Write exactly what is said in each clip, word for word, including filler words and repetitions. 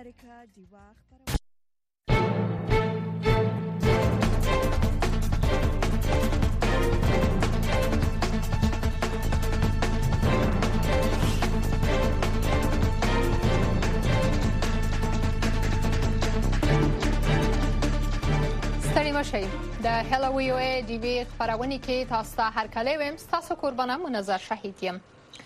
امریکا ډیوا خبرونه ستړي مشئ د هلو وی او ای ډي وی خبرونه کې تاسو ته هر کله ویم تاسو قربانه منظر شهید یم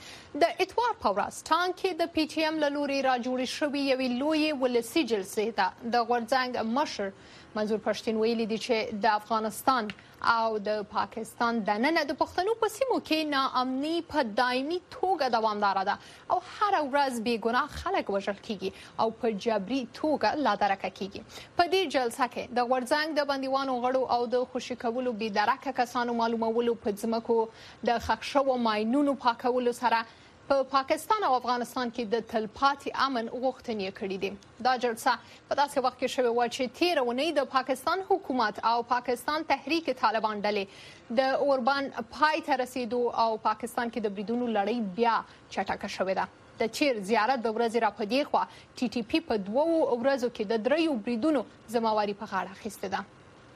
د اتوار په ورځ ټانکې د پی ټی ایم له لوري راجوړې شوې یوې لویې ولسي جلسې ته د غورځنګ مشر منظور پښتین ویلي دي چې د افغانستان او د پاکستان دننه د پښتنو په سیمو کې ناامني په دایمي توګه دوامداره ده او هر ورځ بې ګناه خلک وژل کیږي او په جبري توګه لادرکه کیږي په دې جلسه کې د غورځنګ د بندیوانو غړو او د خوشي کولو بې درکه کسانو معلومولو په ځمکو د ښخ شوو ماینونو پاکولو سره په پاکستان او افغانستان کې د تلپاتې امن غوښتنې کړې دي دا جلسه په داسې وخت کې شوې و چې تیر اونۍ د پاکستان حکومت او پاکستان تحریک طالبان ډلې د اوربان پای ته رسیدو او پاکستان کې د بریدونو لړۍ بیا چټکه شوې ده د چیر زیارت د ورځې راپدې خوا ټي ټي پی په دوو ورځو کې د دریو بریدونو ذمہواری په غاړه اخیسته ده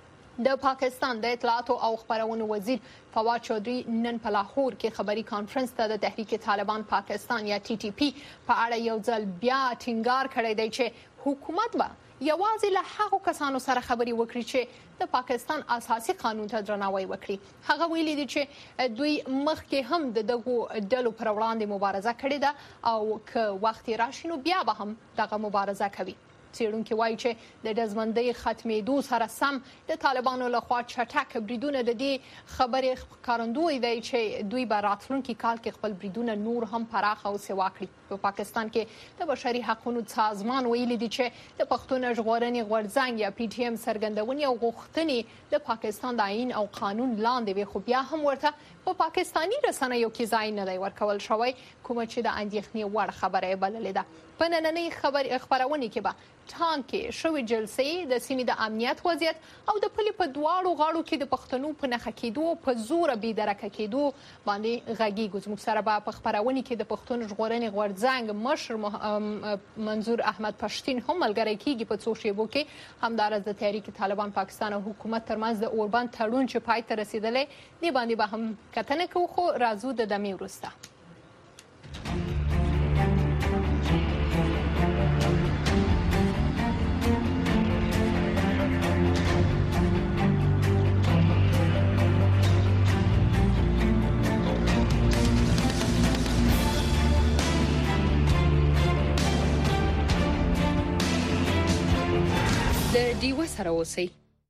د پاکستان د اطلاعات او خبرونو وزیر فواد چودھری نن په لاهور کې خبري کانفرنس ته د تحریک طالبان پاکستان یا ټي ټي پی په اړه یو ځل بیا ټینګار کړی دی چې حکومت به یوازې له هغو کسانو سره خبري وکړي چې د پاکستان اساسي قانون ته درناوی وکړي هغه ویلي دي چې دوی مخکې هم د دغو ډلو پر وړاندې مبارزه کړې ده او که وخت راشي نو بیا به هم دغه مبارزه کوي څېړونکي وایي چې د ډزمندۍ ختمېدو سره سم د طالبانو لخوا چټک بریدونه د دې خبرې ښکارندوی دی چې دوی به راتلونکي کال کې خپل بریدونه نور هم پراخ او سوا کړي په پاکستان کې د بشري حقوقو سازمان ویلي دي چې د پښتون ژغورنې غورځنګ یا پی ټی ایم څرګندونې او غوښتنې د پاکستان د آئین او قانون لاندې وي خو بیا هم ورته په پاکستاني رسنیو کې ځای نه دی ورکول شوی کومه چې د اندېښنې وړ خبره بللې ده په نننۍ خبر خبرونه کې به ټانکې شوې جلسې د سیمې د امنیت وضعیت او د پلي په دواړو غاړو کې د پښتنو په نښه کېدو په زور بې درکه کېدو باندې غږیږو زموږ سره به په خبرونه کې د پښتون ژغورنې غورځنګ مشر منظور احمد پښتین هم ملګری کیږي په څو شیبو کې همدارس د تحریک طالبان پاکستان او حکومت ترمنځ د اوربان تړون چې پای ته رسیدلی دی باندې به هم کتنه کوو خو راځو د دمې وروسته د ډیوه سره اوسئ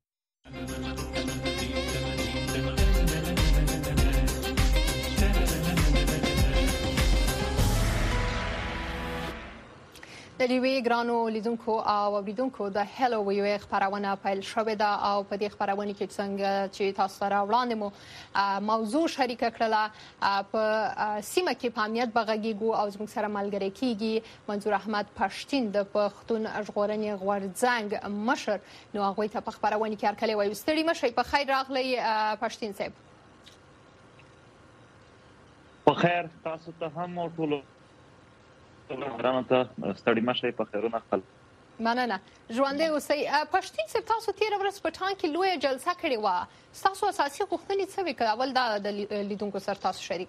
د ډیوی ګرانو لیدونکو او اوریدونکو د هلو وی او ای خبرونه پیل شوې ده او په دې خبرونه کې څنګه چې تاسو سره وړاندې مو موضوع شریک کړله په سیمه کې په امنیت بغږیږو او زموږ سره ملګری کیږي منظور احمد پښتین د پښتون ژغورنې غورځنګ مشر نو هغه ته په خبرونه کې هرکلی وایي ستړي مشئ په خیر راغلی پښتین صاحب په خیر تاسو ته هم او ټول ورانه ته ستړي مشه په خیرونه خپل مننه ژوندې اوسئ پښتین صاحب تاسو تیر ورځ په ټانک کې لویه جلسه کړې وه تاسو اساسي غوښتنې څه وکړه اول دا د لیدونکو سره تاسو شریک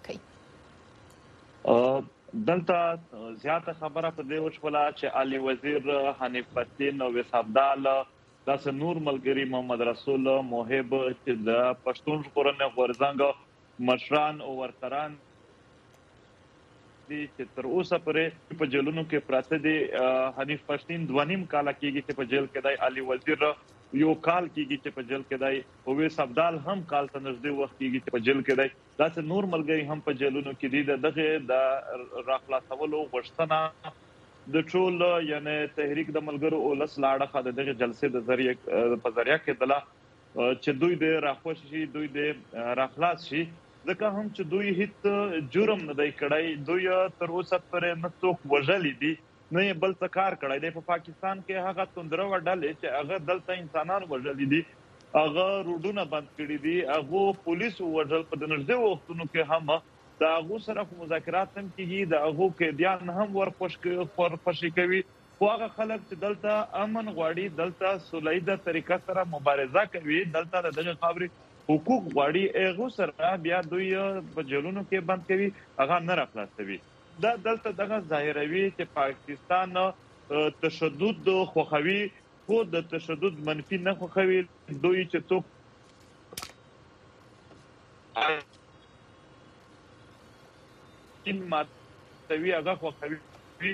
کړئ دلته زیاته خبره په دې وشوله چې علي وزیر حنیف پښتین او وسابدال داس نور ملګری محمد رسول موهب چې د پښتون ژغورنې غورځنګ مشران او ورتران دي چې تر اوسه پورې په جیلونو کې پراته دي حنیف پښتین دوانیم کال کېږي چې په جیل کې دی علي وزیر یو کال کېږي چې په جیل کې دی او ویس ابدال هم کال ته نږدې وخت کېږي چې په جیل کې دی دا چې نور ملګری هم په جیلونو کې دي دغه د راخلاصولو غوښتنه د ټول یعنی تحریک د ملګرو اولس لاړه د دغه جلسې د ذریعہ په ذریعہ کې دلا چې دوی د راخوش شي دوی د راخلاص شي ځکه هم چې دوی هیڅ جرم نه دی کړی دوی تر اوسه پرې نه څوک وژلی دي نه بل څه کار کړی دی په پاکستان کې هغه توندره وډلې چې هغه دلته انسانان وژلی دي هغه روډونه بند کړي دي هغه پولیس وژل په دنځه وختونو کې هم دا هغه سره مذاکرات هم کیږي دا هغه کې دیان هم ورخوش ورخوشي کوي خو هغه خلک چې دلته امن غواړي دلته سولېده طریقه سره مبارزه کوي دلته دغه خبري حقوق غواړي هغه سره بیا دوی په جلونو کې بند کوي هغه نه راخلاصوي دا دلته دغه ظاهروي چې پاکستان تشدد خوخوي خو د تشدد منفي نه خوخوي دوی چې څوک ان ماتوي هغه خوخوي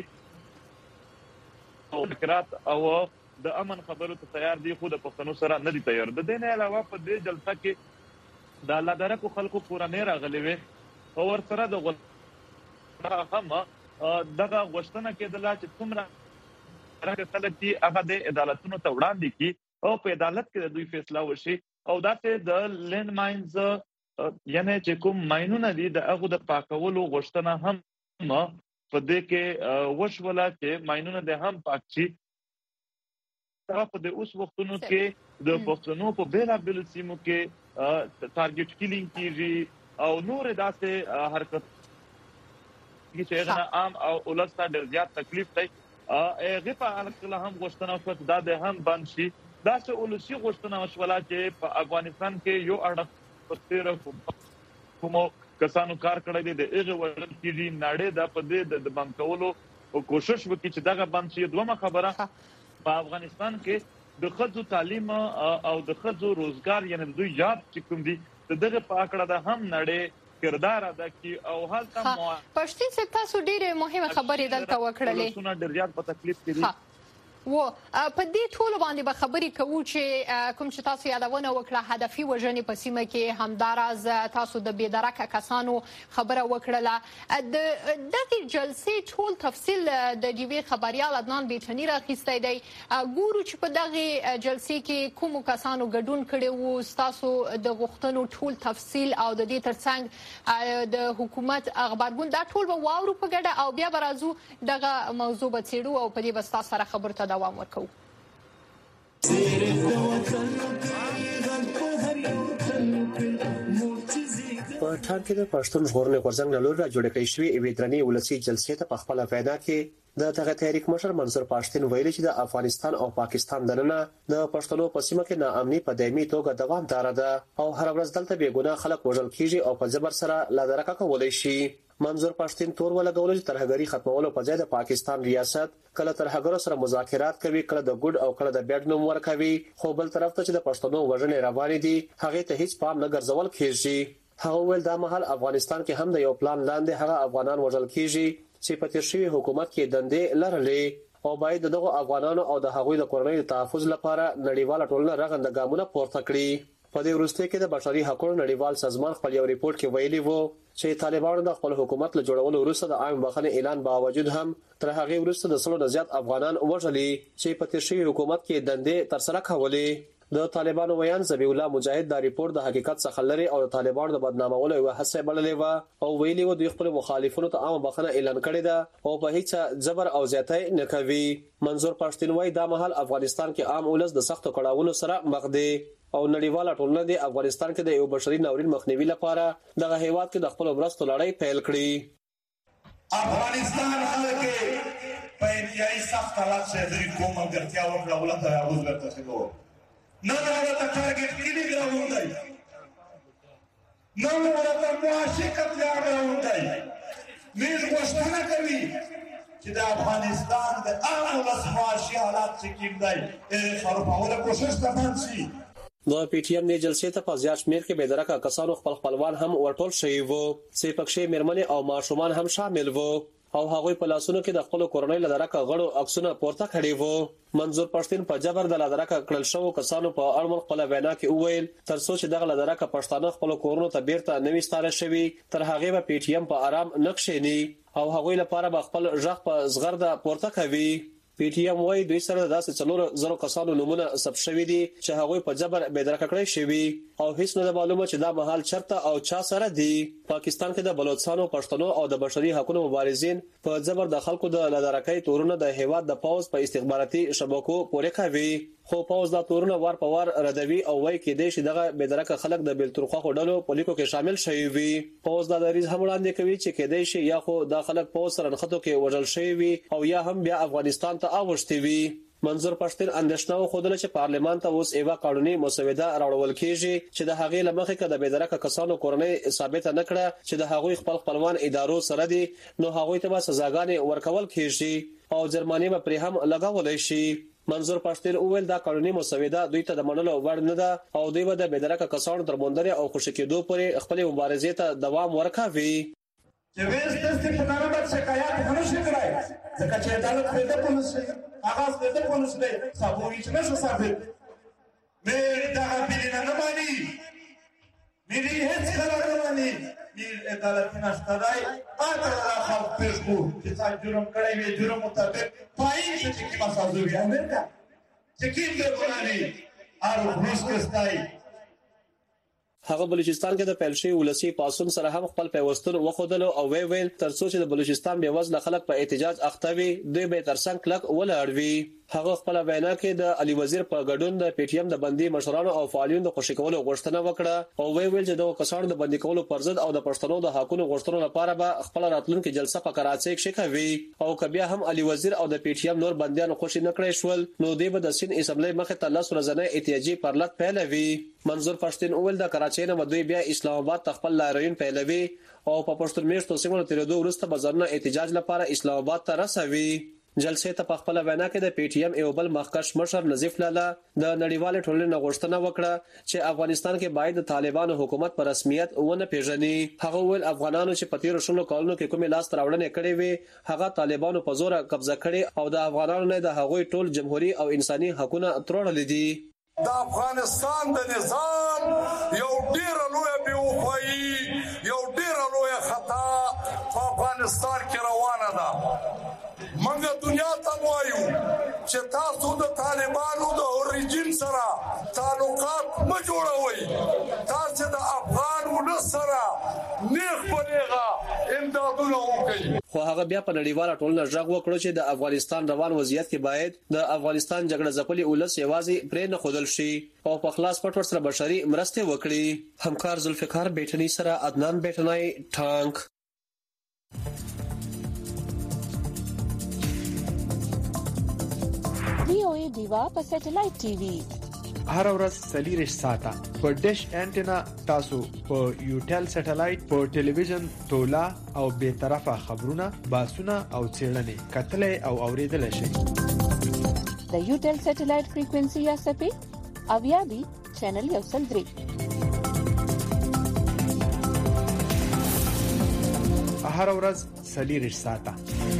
او فکرات او د امن خبرو ته تیار دي خو د پښتنو سره نه دي تیار د دې نه علاوه په دې جلسه کې د الله درکو خلکو پورانه راغلي وي او ور سره د غوړه هم دغه غوښتنه کېدله چې څومره راځي خلک دي هغه د عدالتونو ته وړاندې کی او په عدالت کې دوی فیصله وشي او دا ته د لینډ ماینز یعنی چې کوم ماینونه دي د هغه د پاکولو غوښتنه هم په دې کې وشوله چې ماینونه د هم پاک شي په دې اوس وختونو کې د پښتنو په بیلا بیل سیمو کې ټارګټ کیلینګ کیږي او نور داسې حرکت چې هغه عام او ولسته ډېر زیات تکلیف دی هغه په اړه هم غوښتنه وکړه دا د هم بند شي دا چې ولسی غوښتنه وشوله چې په افغانستان کې یو اړه پستره کومو کسانو کار کړی دی د هغه وړل کېږي ناړې د په دې د بند کولو کوشش وکړي چې دغه بند شي دومره خبره په افغانستان کې د خځو تعلیم او د خځو روزګار یعنی دوی جاب چې کوم دي دغه په اړه د هم نړۍ کردار ادا کی او حالت مو پښتون څخه تاسو ډیره مهمه خبرې دلته وکړلې څونه ډیر زیات په تکلیف کې دي و په دې ټول باندې به خبرې کوو چې کوم چې تاسو یادونه وکړه هدفي وژنې په سیمه کې همداراز تاسو د بېدرکه کسانو خبره وکړله د دغه جلسې ټول تفصیل د ډي وی خبريال عدنان بیچنی راخیستی دی ګورو چې په دغه جلسې کې کوم کسانو ګډون کړي وو تاسو د غوښتنو ټول تفصیل او د دې ترڅنګ د حکومت خبرګون دا ټول به واورو په ګډه او بیا برازو دغه موضوع به څېړو او په دې به تاسو سره خبرو ته دوام ورکوو په ټاک کې د پښتون ژغورنې غورځنګ له لوري راجوړې کړې شوې یوې درنې ولسي جلسې ته په خپل وینا کې د دغه تحریک مشر منصور پښتون ویلي چې د افغانستان او پاکستان دننه د پښتنو په سیمه کې ناامني په دایمي توګه دوامدار ده او هر ورځ دلته بې ګناه خلک وژل کیږي او په جبر سره لا درکه کولای شي منظور پښتون تور ولګول چې ترهګری ختمولو په ځای د پاکستان ریاست کله ترهګرو سره مذاکرات کوي کله د ګډ او کله د بیډ نوم ورکوي خو بل طرف ته چې د پښتنو وژنې روانې دي هغه ته هیڅ پام نه ګرځول کیږي هغه ول د مهال افغانستان کې هم د یو پلان لاندې هغه افغانان وژل کیږي چې په تیر شوی حکومت کې دندې لرلې او باید دغه افغانانو او د هغوی د کورنۍ د تحفظ لپاره نړیواله ټولنه رغنده ګامونه پورته کړي په دې وروسته کې د بشري حقوقو نړیوال سازمان خپل یو ریپورت کې ویلي وو چې طالبانو د خپل حکومت له جوړولو وروسته د عام بخښنې اعلان باوجود هم تر هغه وروسته د سلو نه زیات افغانان وژلي چې په تیر شوی حکومت کې دندې تر سره کولې د طالبانو ویان زبی الله مجاهد دا ریپورت د حقیقت څخه لري او د طالبانو د بدنامولو یو هڅه بللې و او ویلي و دوی خپل مخالفینو ته عام بخښنه اعلان کړی ده او په هیڅ جبر او زیاتۍ نه کوي منظور پښتون وای دا مهال افغانستان کې عام ولس د سختو کړهونو سره مخ دی او نړیواله ټولنه د افغانستان کې د یو بشري ناورین مخنیوي لپاره دغه هیواد کې د خپل مرستو لړۍ پیل کړې افغانستان خلک په انتهایی سخت حالات سره د کومه ګټیا ورکړه ولته اوس ورته شګو نه نه د ټارګټ کلی ګراوندای نه ورته موافقت لاغراوندای مې غوښتنه کوي چې د افغانستان د عام ولس معاشي حالات څخه دی خرابوله کوشش ته باندې د پی ټی ایم نه جلسې ته په زیات شمېر کې بېدرکه کسانو خپل خپلوان هم ورټول شوي وو چې پکښې مېرمنې او ماشومان هم شامل وو او هغوی په لاسونو کې د خپل کورنۍ لدرکه غړو عکسونه پورته کړي وو منظور پښتون په جبر د لدرکه کړل شو کسانو په اړوند خپل وینا کې وویل ترڅو چې دغه لدرکه پښتانه خپل کورونو ته بیرته نوي ستاره شوي تر هغه به پی ټی ایم په آرام نقشېنی او هغوی لپاره به خپل ژغ په زغرده پورته کوي پی ټی ایم وايي دوی سره داسې څلور زره کسانو نمونه ثبت شوي دي چې هغوی په جبر بېدرکه کړی شوي او هیڅ نه معلومه چې دا مهال چرته او چا سره دي پاکستان کې د بلوچستانو پښتنو او د بشري حقوقو مبارزین په جبر د خلکو د لدرکۍ تورونه د هیواد د پاوز په استخباراتي شبکو پورې کوي خو پوز دا تورونه ور په ور ردوي او وای کېدې چې دغه بېدرکه خلک د بیلتونخوا خډلو په لیکو کې شامل شوي وي. پوز دا دریز هم وړاندې کوي چې کېدې شي یا خو دا خلک پوز سره نخښتو کې وژل شوي وي او یا هم بیا افغانستان ته اوښتي وي. منظور پښتون اندېښنه وښودله چې پارلمان ته اوس یوه قانوني مسوده راوړل کېږي چې د هغې له مخې که د بېدرکه کسانو کورنۍ ثابته نه کړه چې د هغوی خپل خپلوان ادارو سره دي نو هغوی ته به سزاګانې ورکول کېږي او جرمانې به پرې هم لګولی شي. منظور پښتون وویل دا قانوني مسوده دوی ته د منلو وړ نه ده او دوی به د بېدرکه کسانو تر موندنې او خوشي کېدو پورې خپلې مبارزې ته دوام ورکوي. جویز دستی پناه باید شکایت هنوشی کرای زکا چه عدالت پیدا کنسلی آغاز پیدا کنسلی سابو هیچ نشو ثابت میری داغا بیلینا نمانی میری هیچ خلق نمانی میر عدالت نشتدائی آتا را خلق پیش کو که سا جرم کڑای وی جرم مطابق پایین شو چکی مسازو بیا میرکا چکیم در کنانی آرو روز کستائی هغه بلوچستان کې د پیلشي ولسی پاسون سره هم خپل پیوستون وخودلو او وی ویل ترڅو چې د بلوچستان بې وزله خلک په احتجاج اختوي دوی به ترڅنګ کلک ولاړ وي. هغه خپل وینا کې د علي وزیر په ګډون د پی ټی ایم د بندي مشرانو او فعالینو د خوشی کولو غوښتنه وکړه او وی ویل چې د کسانو د بندي کولو پر ضد او د پښتنو د حقوقو غوښتنو لپاره به خپل راتلونکو جلسه په کراچۍ کې کوي او کبیا هم علي وزیر او د پی ټی ایم نور بنديان خوشی نه کړی شول نو دوی به د سین اسمبلی مخه ته لاس ورځنه احتجاجي پرلط پیلوي. منظور پښتون اول د کراچۍ نه دوی بیا اسلام آباد تخپل لاروین پیلوي او په پښتون میشتو سیمو تیرېدو وروسته بازارونه احتجاج لپاره اسلام آباد ته رسوي. جلسې ته په خپل وینا کې د پی ټی ایم یو بل مخکښ مشر نظیف لالا د نړیوال ټولنې غوښتنه وکړه چې افغانستان کې باید د طالبانو حکومت په رسمیت ونه پیژني. هغه ول افغانانو چې په تیر شلو کلونو کې کومې لاس راوړنې کړې وي هغه طالبانو په زور قبضه کړي او د افغانانو نه د هغوی ټول جمهوریت او انساني حقوقونه ترورل دي. د افغانستان د نظام یو ډیر لوی بیوفایي یو ډیر لوی خطا په افغانستان کې روانه ده. منګه دنیا ته وایو چې تاسو د طالبانو د ریجیم سره تعلقات مه جوړوئ تاسو د افغان ولس سره نیغ په نیغه امدادونه وکړئ. خو هغه بیا په نړیواله ټولنه ژغ وکړو چې د افغانستان روان وضعیت کې باید د افغانستان جګړه ځپلي ولس یوازې پرې نه ښودل شي او په خلاص پټ ور سره بشري مرستې وکړي. همکار ذوالفقار بیٹنی سره عدنان بیٹنای ټانک. وی او ای دیوا په سټلایټ ټي وي هر ورځ سلیریش ساته په ډیش انټینا تاسو په یوټل سټلایټ په ټلویزیون تولا او به طرفه خبرونه باسونه او چیرلنې کتلې او اوریدل شي. د یوټل سټلایټ فریکوئنسي یا سپی اویا بي چینل یو سل درې هر ورځ سلیریش ساته.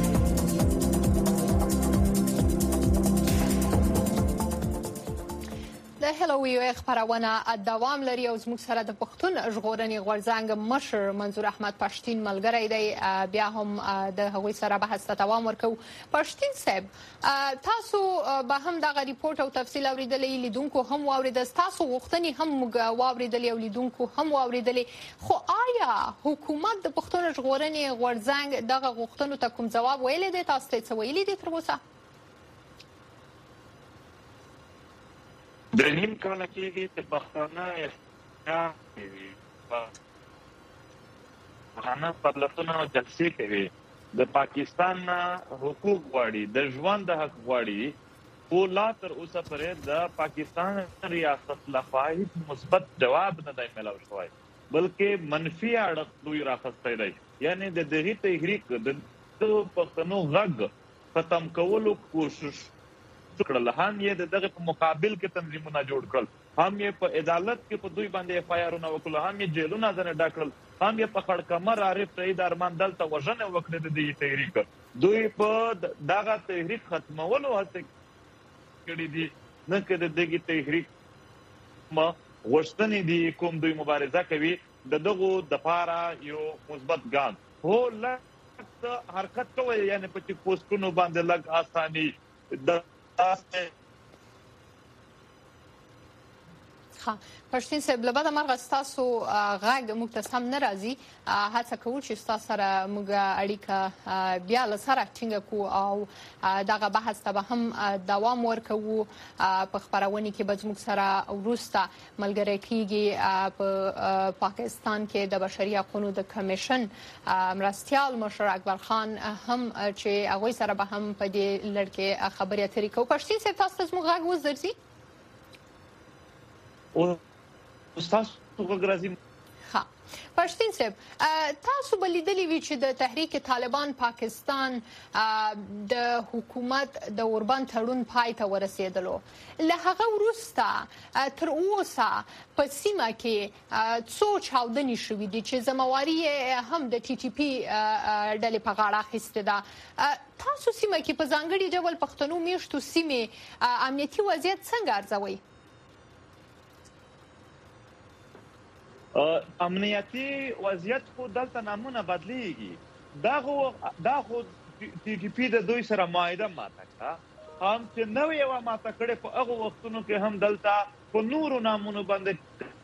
د هلو وی او خبرونه دوام لري او زموږ سره د پښتون ژغورنې غورځنګ مشر منظور احمد پښتين ملګری دی بیا هم د هغوی سره بحث ته دوام ورکو. پښتين صاحب تاسو به هم دغه ریپورت او تفصیل اوریدلې لیدونکو هم واوریدل تاسو غوښتنې هم واوریدلې او لیدونکو هم واوریدلې خو آیا حکومت د پښتون ژغورنې غورځنګ دغه غوښتنو ته کوم جواب ویلی دی تاسو ته څه ویلي دي تر اوسه؟ د نیم کاله کېږي چې پښتانه پښتانه پرلتونه او جلسې کوي د پاکستان حقوق غواړي د ژوند د حق غواړي خو لا تر اوسه پورې د پاکستان ریاست لخوا هیڅ مثبت جواب نه دی ملو شوی بلکې منفي اړخ دوی راخستی دی. یعنی د دغه تحریک د پښتنو غږ ختم کولو کوشش کړل هم یې دغه په مقابل کې تنظیمونه جوړ کړل هم یې په عدالت کې په دوی باندې اف آی آرونه وکړل هم یې جیلونه ځنه ډاکړل هم یې په خړکمر عارف رئیس ارمان دلته وژنه وکړه د دې تحریک دوی په دغه تحریک ختمولو هڅه کړې دي نه کړي دغه تحریک ما غوښتنې دي کوم دوی مبارزه کوي د دغه د پاره یو مثبت ګام هو لکه حرکت کوي یعنی په چې پوسټونو باندې لګ آساني د ها پښتين صاحب لبا د مرغ تاسو غاګ موږ ته سم ناراضي هڅه کوو چې تاسو سره موږ اړیکه بیا لسره ټینګ کو او دغه بحث ته هم دوام ورکوو په خبرونه کې به موږ سره ورسته ملګری کیږي په پاکستان کې د بشري حقوقو د کمیشن مرستيال مشر اکبر خان هم چې هغه سره به هم په دې لړ کې خبرې اترې کوو پښتين صاحب تاسو موږ غاګ وزرسي او استاد وګرځي ها پښتين صاحب تاسو بلیدلی وی چې د تحریک طالبان پاکستان د حکومت د اوربان تړون پای ته ورسېدلو له هغه وروسته تر اوسه په سیمه کې څو چاودنې شوې دي چې زمواري هم د ټي ټي پی ډلې په غاړه اخیسته ده تاسو سیمه کې په ځانګړي ډول پښتنو میشتو سیمه امنیتي وضعیت څنګه ارزوي امنیتي وضعیت خو دلته نامونه بدلیږي دا خو دا خو ټي ټي پی د دوی سره معاهده ماته کړه هم چې نو یو ماته کړه په هغه وختونو کې هم دلته په نورو نامونو باندې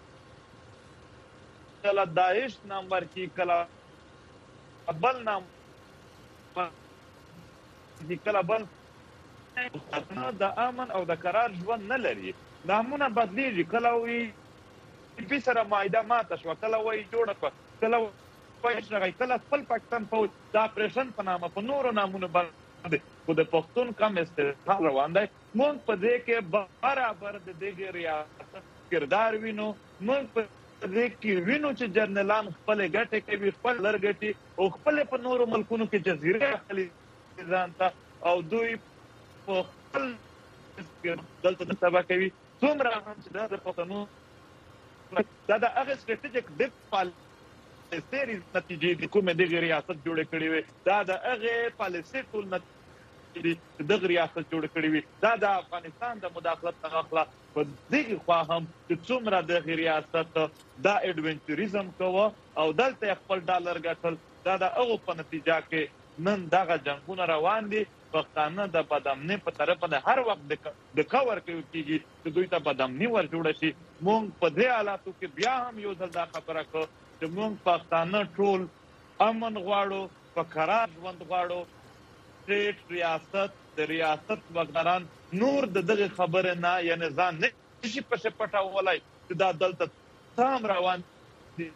کله داعش نام ورکی کله بل نام کله بل د امن او د قرار ژوند نه لري نامونه بدلیږي کله وی په سره معاهده ماته شو کله وای جوړه کړه کله وای شغی کله خپل پاکستان په د اپریشن په نامه په نورو نامونو باندې خو د پښتون کم استعمال روان دی مونږ په دې کې برابر د دې ریاست کردار وینو مونږ په دې کې وینو چې جنرالان خپل ګټه کوي خپل لرګټي او خپل په نورو ملکونو کې جزیره خلی ځانته او دوی په خپل دلته د سبا کوي څومره هم چې د پښتنو دا د هغه ستراتیژیک ډیپ پالیسي نتیجې د کومه د ریاست جوړ کړی وي دا د هغه پالیسي ټول نتیجې د ریاست جوړ کړی وي دا د افغانستان د مداخلت تغخلا په دغه خوا هم چې څومره د ریاست دا ایڈونچریزم کوو او دلته خپل ډالر ګټل دا د هغه په نتیجه کې نن دغه جنگونه روان دي پښتانه د بدامنۍ په طرف نه هر وخت د کور کېږي چې دوی ته بدامنۍ ور جوړ شي مونږ په دې حالاتو کې بیا هم یو ځل دا خبره کوو چې مونږ پښتانه ټول امن غواړو په قرار ژوند غواړو چې ریاست د ریاست وګړان نور د دغه خبره نه یعنی ځان نه شي په پټاولای چې دا دلته تام روان دي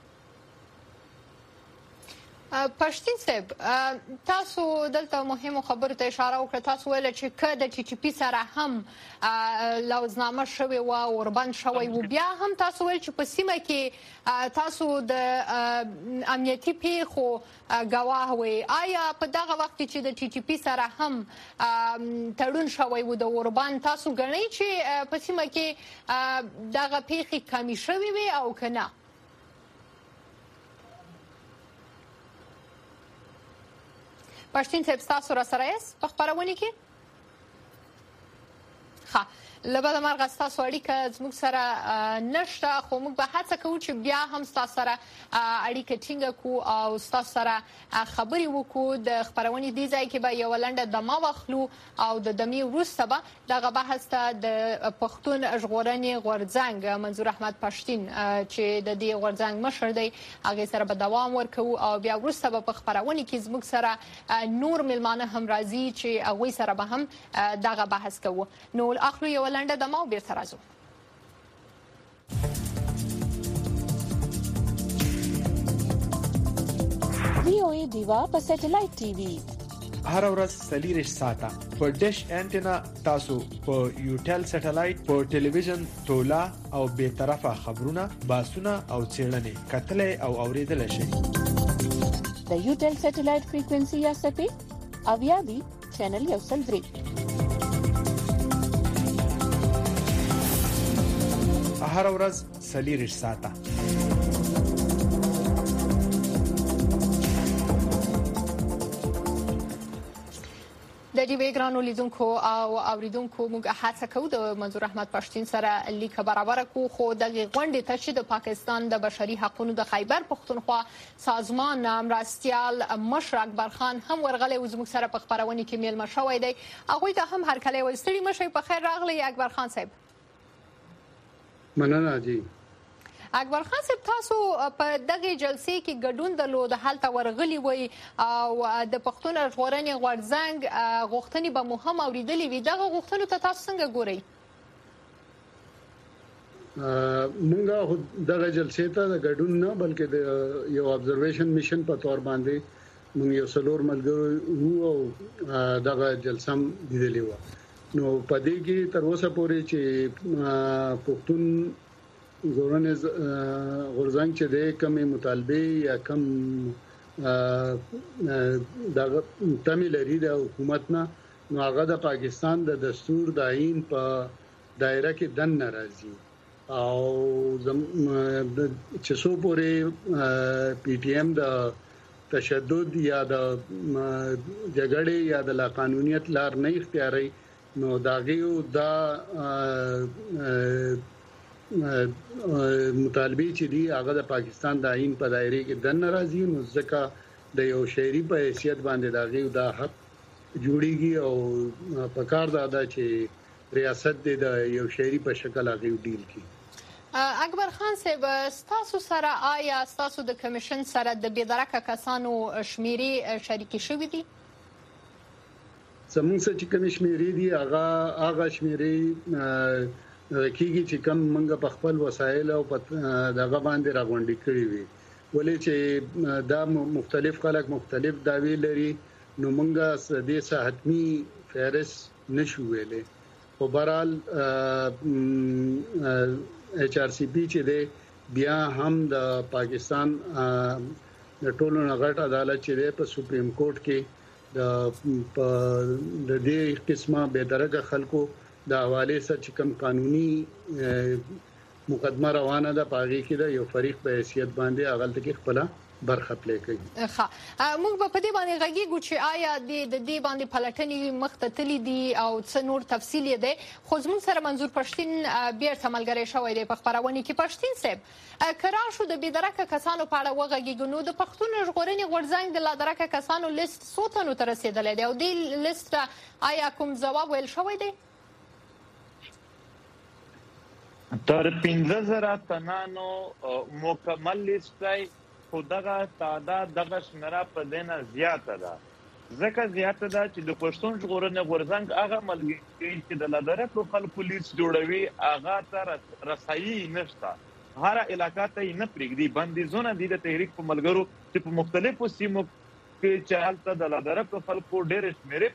پښتين صاحب تاسو دلته مهمه خبره ته اشاره وکړه تاسو ویل چې کله ټي ټي پی سره هم لوزنامه شوی و او اوربان شوی و بیا هم تاسو ویل چې په سیمه کې تاسو د امنیتي پیښو گواه وي آیا په دغه وخت چې د ټي ټي پی سره هم تړون شوی و د اوربان تاسو غنئ چې په سیمه کې دغه پیښې کمی شوی وي او کنه پښتين صاحب تاسو را سره یې په خبرونه کې ها لبا د مرغ تاسو اړیکه زموږ سره نشته خو موږ به هڅه کوو چې بیا هم تاسو سره اړیکه ټینګ کوو او تاسو سره خبرې وکړو د خبرونه دی ځای کې به یو لنډه دمه واخلو او د دمي وروسته به دغه بحث ته د پښتون ژغورنې غورځنګ منظور احمد پښتين چې د دې غورځنګ مشر دی هغه سره به دوام ورکوو او بیا وروسته به په خبرونه کې زموږ سره نور ملمانه هم راځي چې هغه سره به هم دغه بحث کوو نو اخلو یو لنډه دمه او بیرته راځو وی او ای دیوا په سټلایټ ټي وي هر ورځ سلیریش ساته په ډیش انټینا تاسو په یوټل سټلایټ په ټلویزیون تولا او به طرفه خبرونه باسونه او چیرلنې کتلې او اوریدل شي د یوټل سټلایټ فریکوئنسي یا سپی اویا دی چینل یو سل درې هر ورځ سلیریش ساته د دې وګرانو لیدونکو او اوریدونکو موږ هڅه کوو د منظور احمد پښتين سره لیک برابر کو خو د غونډې ته چې د پاکستان د بشري حقوقو د خیبر پختونخوا سازمان مرستيال مشر اکبر خان هم ورغلی و زموږ سره په خبرونه کې میل مشوي دی هغه ته هم هر کله وستړي مشي په خیر راغلی اکبر خان صاحب مننه جی. اکبر خان صاحب تاسو په دغه جلسې کې ګډون درلود، هلته ورغلي وي او د پښتون ژغورنې غورځنګ غوښتنې به مو هم اورېدلې وي، دغه غوښتنو ته تاسو څنګه ګورئ؟ مونږ دغه جلسې ته د ګډون نه بلکې د یو ابزرویشن میشن په تور باندې مونږ یو څلور ملګري وو او دغه جلسه هم لیدلې و. نو په دې کې تر اوسه پورې چې پښتون ژغورنې غورځنګ چې د کومې مطالبه یا کوم دغه تمه لري د حکومت نه، نو هغه د پاکستان د دستور د آئین په دایره کې دن ناراضي او چې څو پورې پی ټی ایم د تشدد یا د جګړې یا د لا قانونیت لار نه اختیاري، نو داغیو دا مطالبه چې دی هغه د پاکستان د آئین په دایره کې د ناراضي، نو ځکه د یو شهري په حیثیت باندې داغیو دا حق جوړیږي او په کار دا چې ریاست د یو شهري په شکل هغه ډیل کی. اکبر خان صاحب، تاسو سره آیا تاسو د کمیشن سره د بېدرکه کسانو شمیرې شریکي شوې دي؟ زموږ چې کوم شمیرې دي هغه هغه شمیرې کیږي چې کوم موږ په خپل وسایل او دغه باندې راغونډې کړې وي، ولې چې دا مختلف خلک مختلف داوی لري، نو موږ دې څه حتمی فهرست نشو ویلې. په بهرحال ایچ آر سی پی چې دی بیا هم د پاکستان د ټولو نغټ عدالت چې دی په سپریم کورټ کې د د دې قسمه به درجه خلکو د حواله سره چې کوم قانوني مقدمه روانه ده پاغي کې د یو فریق په حیثیت باندې اغلط کې خپل برخه پلی کوي. ښه، موږ په دې باندې غږیږو چې آیا د دې باندې پلټنې مختتلې دي او څه نور تفصیل دی، خو زموږ سره منظور پښتين بیرته ملګری شوی دی په خبرونه کې. پښتين صاحب، قرار شو د بېدرکه کسانو په اړه وغږیږو، نو د پښتون ژغورنې غورځنګ د لادرکه کسانو لیست څو تنو ته رسیدلی دی او دې لیست آیا کوم ځواب ویل شوی دی؟ تر پنځه زره تنانو مکمل لیست دی، خو دغه تعداد دغه شمیره په دینه زیاته ده، ځکه زیاته ده چې د پښتون ژغورنې غورځنګ هغه ملګري چې د لادرکو خلکو لیست جوړوي هغه ته رسایي نشته، هر علاقه ته نه پرېږدي، بندیزونه دي د تحریک په ملګرو چې په مختلفو سیمو کې چې هلته د لادرکو خلکو ډېر شمیرې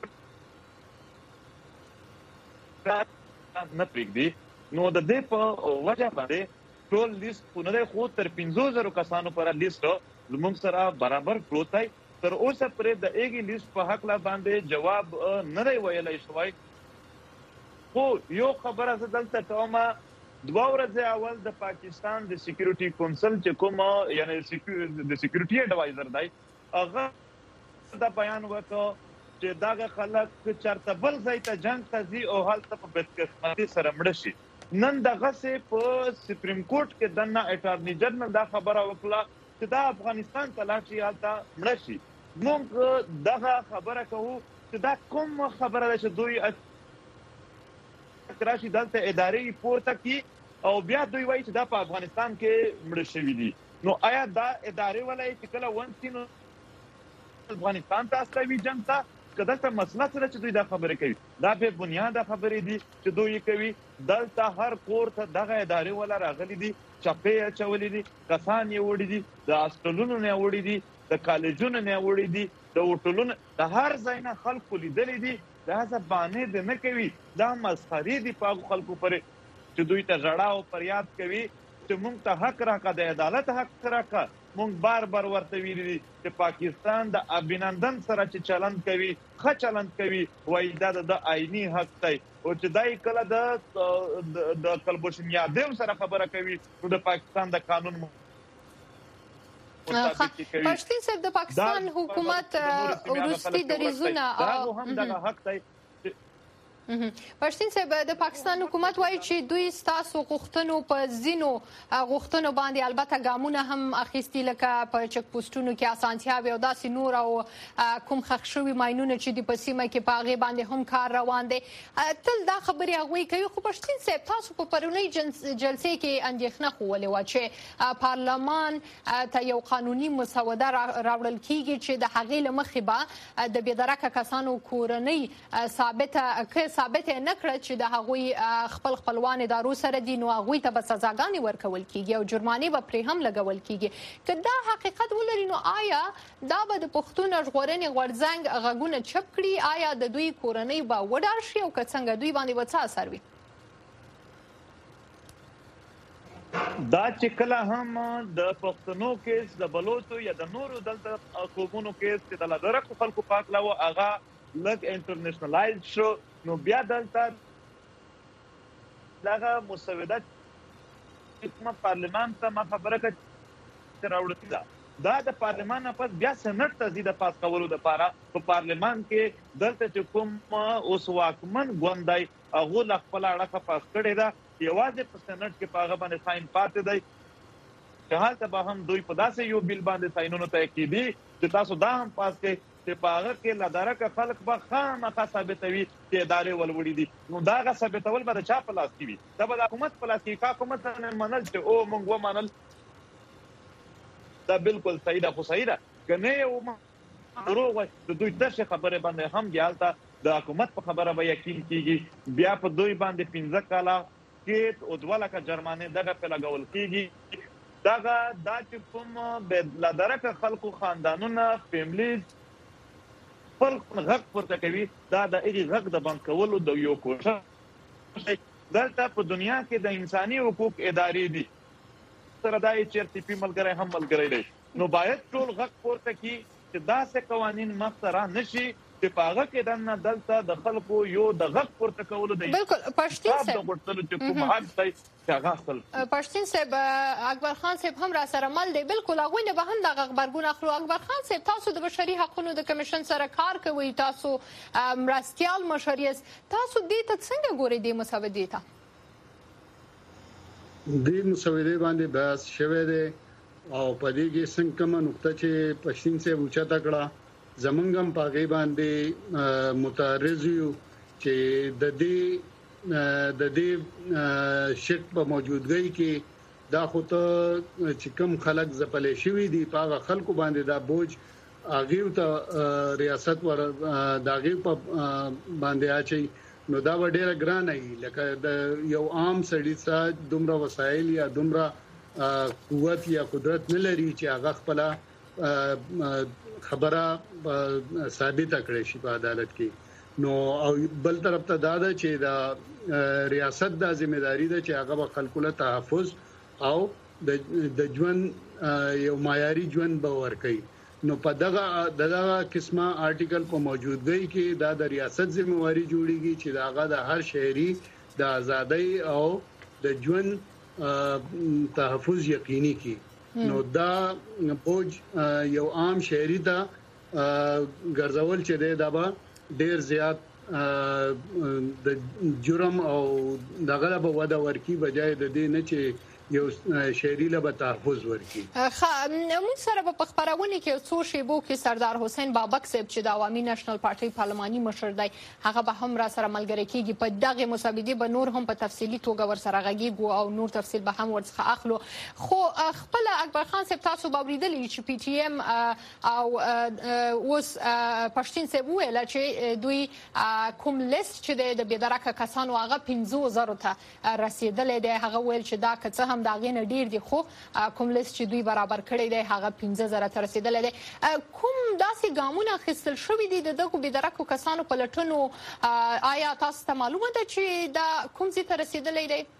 نه پرېږدي. نو د دې په وجه باندې ټول لیست خو نه دی، خو تر پنځو زرو کسانو پر لیست زموږ سره برابر پروت دی. تر اوسه پرې د ایګي لیست په حق لا باندې جواب نه دی ویلی شوی، خو یو خبره زه دلته کوم، دوه ورځې اول د پاکستان د سکیورټي کونسل چې کوم یعنی د سکیورټي اډوایزر دی هغه دا بیان وکړ چې دغه خلک چرته بل ځای ته جنگ ته ځي او هلته په بدقسمتي سره مړه شي. نن دغه سه په سپریم کورټ کې دنه اټارنی جنرال دا خبره وکړه چې دا افغانستان ته لاړ شي هلته مړه شي. موږ دغه خبره کوو چې دا کوم خبره ده چې دوی راشي دلته ادارې پورته کی او بیا دوی وایي چې دا په افغانستان کې مړه شوي دي. نو آیا دا ادارې ولای چې کله ونسینو افغانستان ته استوي جنگ ته کداته مسله سره چې دوی دا خبره کوي، دا به بنیاد خبرې دي چې دوی کوي. دلته هر کور ته دغه ادارې ولا راغلي دي، چپې چولې دي، کسان یې وړي دي، د هاسپټلونو نه وړي دي، د کالجونو نه وړي دي، د هوټلونو د هر ځای نه خلکو لیدلې دي. دا ځبانې د نه کوي، دا مسخري دي په خلکو پرې چې دوی ته ژړا او فریاد کوي چې مونږ ته حق راکړه، د عدالت حق راکړه. مونږ بار بار ورته ویلي دي چې پاکستان د ابینندن سره چې چلند کوي، ښه چلند کوي، وایي دا د آئیني حق دی، او چې دای کله د د کلبشن یادو سره خبره کوي نو د پاکستان د قانون پښتون صاحب د پاکستان حکومت ورستي دریزونه دا هم دغه حق دی. پښتون صاحب د پاکستان حکومت وایي چې دوی ستاسو غوښتنو په زینو غوښتنو باندې البته ګامونه هم اخیستي لکه په چک پوسټونو کې اسانتیاوې او داسې نور او کوم ښخ شوي ماینونه چې د په سیمه کې په هغې باندې هم کار روان دی تل دا خبرې هغوی کوي خو پښتون صاحب تاسو په پرونۍ جلسې کې اندېښنه ښوولې وه چې پارلمان ته یو قانوني مسوده راوړل کیږي چې د هغې له مخې به د بېدرکه کسانو کورنۍ ثابته ثابت نه کړ چې د هغوی خپل خپلوان ادارو سره دي نو هغوی ته به سزاګانې ورکول کیږي او جرمانې به پرې هم لګول کیږي که دا حقیقت ولري نو آیا دا به د پښتون ژغورنې غورځنګ غږونه چپ کړي آیا د دوی کورنۍ به وډار شي او که څنګه دوی باندې به څه اثر وي دا چې کله هم د پښتنو کیس د بلوچو یا د نورو دلته قومونو کیس چې د لدرکو خلکو پاک لاو هغه لږ انټرنیشنلایز شو نو بیا دلته دغه مسوده حکومت پارلمان ته ما خبره کړه راوړل ده دا د پارلمان نه پس بیا سنټ ته زیاده پاس کولو د پاره په پارلمان کې دلته چې کوم اوس واکمن ګوندای هغه ل خپل اړه پاس کړی دا یوازې په سنټ کې پاغه باندې ساين پاتې دی چې حالت به هم دوی په داسې یو بیل باندې ساينونو ته کېدي چې تاسو دا هم پاس کې چې پاغه کې لدارکه خلک به خامخا ثابتوي چې ادارې ولوړي دي نو دا غا ثابتول به چا په لاس کې وي دا به د حکومت په لاس کې کا حکومت نه منل چې او موږ و منل دا بالکل صحیح ده خو صحیح ده کنه یو دروغ د دوی د خبره باندې هم ګالته د حکومت په خبره به یقین کیږي بیا په دوی باندې پنځه کاله کې او دواله جرمانه دغه په لګول کیږي دغه دا چې کوم به لدارکه خلکو خاندانونه فیملیز خپل غږ پورته کوي دا د ایږي غږ د بند کولو د یو کوشش دلته په دنیا کې د انساني حقوق ادارې دي سره دا چې ټي پی ملګری هم ملګری دی نو باید ټول غږ پورته کی چې داسې قوانين مخترا نشي چې پاغه کې دنه دلته د خلکو یو د غږ پورته کولو دی بالکل پښتون صاحب د غوښتلو چې کوم حق دی هغه خپل پښتون صاحب اکبر خان صاحب هم را سره مل دی بالکل هغه نه به هم د خبرګون اخلو اکبر خان صاحب تاسو د بشري حقوقو د کمیشن سره کار کوي تاسو مرستيال مشریس تاسو دې ته څنګه ګورئ د مسودې ته د مسودې باندې بحث شوه دی او په دې کې څنګه کومه نقطه چې پښتون صاحب اوچا تکړه زمونږم پاګې باندې متعرض یو چې د دې د دې شک په موجودګۍ کې دا خو ته چې کوم خلک زپلې شوی دي پاغه خلکو باندې دا بوج اغه ته ریاست ور داغه په باندې اچي نو دا ډیره ګران ای لکه د یو عام سړی څخه دومره وسایل یا دومره قوت یا قدرت نه لري چې هغه خپل خبره ثابت کړي شي په عدالت کې نو او بل طرف ته دا ده چې دا ریاست د ځمېداري ده چې هغه خلکو له تحفظ او د ژوند یو معیاري ژوند باور کوي نو په دغه دغه قسمه آرټیکل په موجودګۍ کې دا د ریاست ذمہواری جوړیږي چې داغه د هر شهري د ازادۍ او د ژوند تحفظ یقیني کی نو دا بوج یو عام شهري ته ګرځول چې دی دا به ډیر زیات د جرم او دغه په ودا ورکی بجای د دې نه چې یو شهري له تحفظ ورکی خا موږ سره په خبرونه کې څو شیبو کې سردار حسین بابک صاحب چې د عوامي نېشنل پارټي پارلماني مشر دی هغه به هم را سره ملګری کیږي په دغه مسابقه به نور هم په تفصیلی توګه ور سره غږیږو او نور تفصیل به هم ورڅخه اخلو خو خپل اکبر خان صاحب تاسو به ورېدلی چې پی ټی ایم او اوس پښتون صاحب ویل چې دوی کوم لیست چې د بېدرکه کسانو هغه پنځه زره ته رسیدلې دی هغه ویل چې دا که هم دا غینه ډیر دي خو کوم لیست چې دوی برابر کړی دی هغه پنځه زره ته رسیدلې دی کوم داسې ګامونه اخیستل شوي دي د دغو بېدرکو کسانو په لټونو آیا تاسو ته معلومه ده چې دا کوم ځای ته رسیدلی دی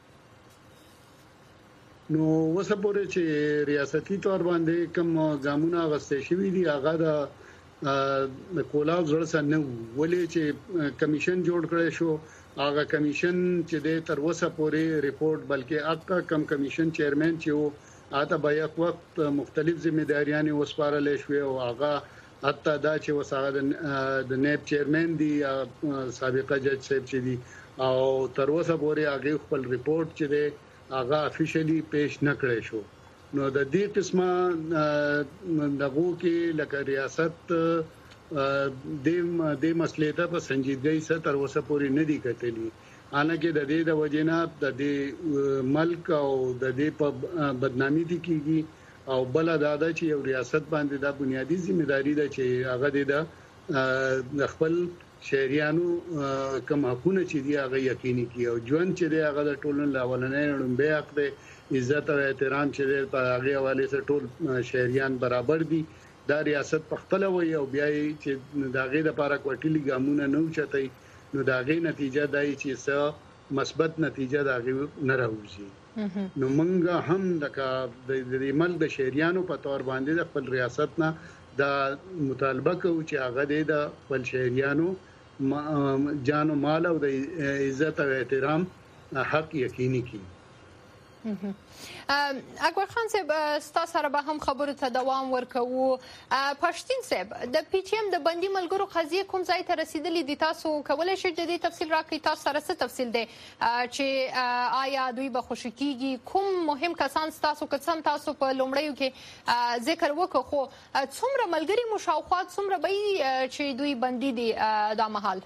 نو وسه پورې چې ریاستي تور باندې کوم ګامونه غستې شوي دي هغه د د کولاو زړه سره نه ولې چې کمیشن جوړ کړی شو هغه کمیشن چې د تر اوسه پورې ریپورت بلکې اکا کم کمیشن چیرمن چې وو اته به یک وخت مختلف ځمېداریان وسپارل شوې او هغه حتی دا چې وساغه د نیب چیرمن دی سابقه جج صاحب چې دی او تر اوسه پورې هغه خپل ریپورت چې دی هغه افیشلی پیش نکړی شو. نو د دې قسمه دغه کې لکه ریاست د دې مسلې ته په سنجیدګۍ سره تر اوسه پورې نه دی کتلی. حالانکه د دې د وجنه د دې ملک او د دې په بدنامي دي کیږي او بل دا د چې یو ریاست باندې د بنیادی ځمېداري ده چې هغه د خپل شهريانو کوم حقونه چې دی هغه یقیني کی او ژوند چې دی هغه د ټولنې لاولنې لومبه حق دی عزت او احترام چې دی په هغه حواله سره ټول شهريان برابر دي. دا ریاست په خپل وي او بیا چې داغه د لپاره کوټلی ګامونه نه اوچتای نو داغه نتیجه دای چې څه مثبت نتیجه داغه نه راوځي. نو مونږ هم د د مل د شهريانو په تور باندې د خپل ریاست نه دا مطالبه کوي چې هغه د خپل شهريانو جان او مال او د عزت او احترام حق یقیني کړي. اکبر خان صاحب ستاسو سره به هم خبرو ته دوام ورکوو. پښتين صاحب د پی ټی ایم د بندي ملګرو قضیه کوم ځای ته رسیدلې دي؟ تاسو کولای شئ د دې تفصیل راکړئ؟ تاسو سره څه تفصیل دی چې آیا دوی به خوشی کیږي؟ کوم مهم کسان تاسو کسان تاسو په لومړیو کې ذکر وکړو خو څومره ملګری مشاوخات څومره به چې دوی بندي دي دا مهال؟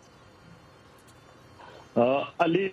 علي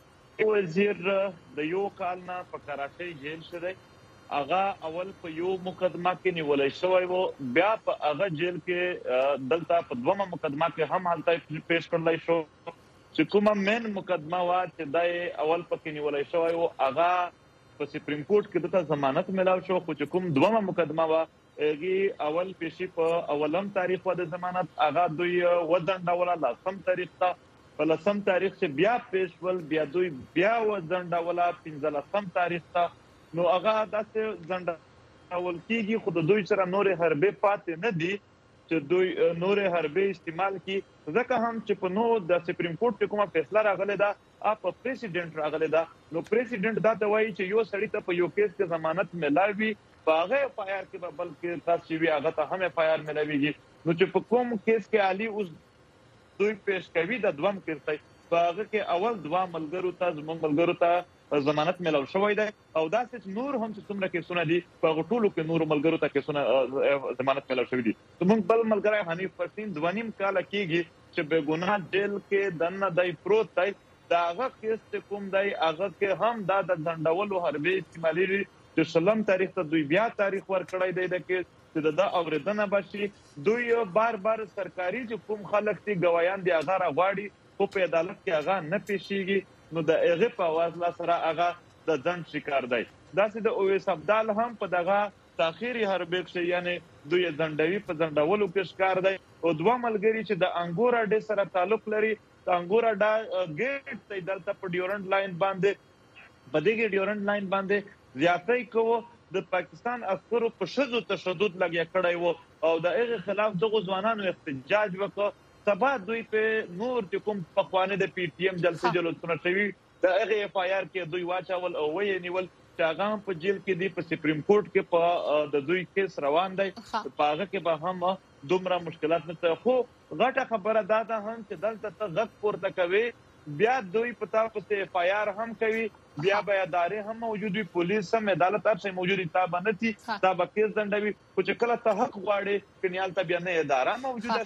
وزیر د یو کال نه په کراچۍ جیل شوی، هغه اول په یو مقدمه کې نیولای شوی وو، بیا په هغه جیل کې دلته په دومره مقدمه کې هم حالت پیش کړلای شو چې کومه مین مقدمه وا چې دای اول پکې نیولای شوی وو هغه په سپریم کورټ کې د ضمانت ملاو شو، خو چې کوم دومره مقدمه وا هغه اول پیشي په اولم تاریخ و د ضمانت هغه دوی ودان ډول لاسم تاریخ ته په لسم تاریخ چې بیا پیش ول بیا دوی بیا وزنده ولا پنځلسم تاریخ ته نو هغه داسې زنده اول کیږي خو د دوی سره نورې حربې پاتې نه دي چې دوی نورې حربې استعمال کی ځکه هم چې په نو د سپریم کورټ کې کومه فیصله راغله ده اپ پریزیدنت راغله ده نو پریزیدنت دا ته وایي چې یو سړی ته په یو کیس کې ضمانت ملاوي په هغه اف آی آر کې بلکې تاسو وی هغه ته هم اف آی آر ملاويږي نو چې په کوم کیس کې علي اوس دوی پیش کوي د دوام کېږي په هغه کې اول دوه ملګرو ته زموږ ملګرو ته ضمانت ملاو شوی دی او دا چې نور هم چې څومره کیسونه دي په غټولو کې نور ملګرو ته کیسونه ضمانت ملاو شوی دي. زموږ بل ملګری حنیف پرسین دوه نیم کال کېږي چې به ګناه جیل کې دنه دای پروت دی دا هغه کیس کوم دی هغه کې هم دا د ځندولو حربې استعمالي چې سلام تاریخ ته دوی بیا تاریخ ور کړی دی د کې چې دا اوریدنه بشي دوی بار بار سرکاري چې کوم خلک دي گوايان دي هغه راغواړي خو په عدالت کې هغه نه پیشيږي نو د هغه په واسطه سره هغه د ځن شکار دی. دا چې د اویس عبدال هم په دغه تاخيري حربې کې یعنی دوی ځندوي په ځندولو کې ښکار دی او دوه ملګری چې د انګورا ډې سره تعلق لري د انګورا ډا ګیټ ته دلته په ډیورنت لاین باندې بدیګي ډیورنت لاین باندې زیاتې کوو د پاکستان عسکرو په شذو تشدد لګیا کړی وو او د هغه خلاف دغه ځوانانو احتجاج وکړ سبا دوی په نور چې کوم پخوانه د پی ټی ایم جلسه جلوسونه شوی د هغه اف آی آر کې دوی واچول او وې نیول چې هغه په جیل کې دی په سپریم کورټ کې په د دوی کیس روان دی په هغه کې به هم دومره مشکلات نه خو غټه خبره دا ده هم چې دلته ته غږ پورته کوي بیا دوی پتا په اف آی آر هم کوي بیا بیا ادارې هم موجود وي پولیس هم عدالت هر څه موجود تا باندې تا بکیس دندوي خو چې کله ته حق غواړي کنيال ته بیا نه اداره موجوده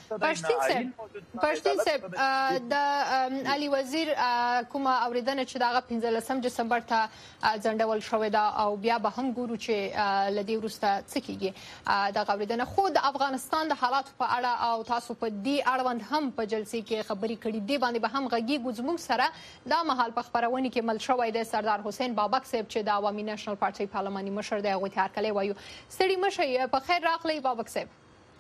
ستاسو پښتين صاحب د علي وزیر کومه اوریدنه چې دغه پنځلسم دسمبر ته ځندول شوې ده او بیا به هم ګورو چې لدی ورسته څه کیږي دغه اوریدنه خو د افغانستان د حالات په اړه او تاسو په دې اړوند هم په جلسې کې خبري کړې دي باندې به هم غږی زموږ سره دا مهال په خبرونه کې مل شوې ده سردار حسین بابک صاحب چې د عوامي نېشنل پارټي پارلماني مشر دی هغه تیار کړی وایو ستړي مشه په خیر راغلی بابک صاحب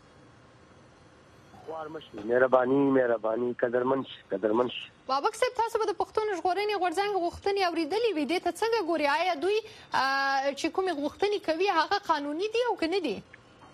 وارمشي مهرباني مهرباني قدرمن قدرمن بابک صاحب تاسو به د پښتون ژغورنې غورځنګ غوښتنې اوریدلې وې د ته څنګه ګوري آیا دوی چې کومې غوښتنې کوي هغه قانوني دي او کنه دي؟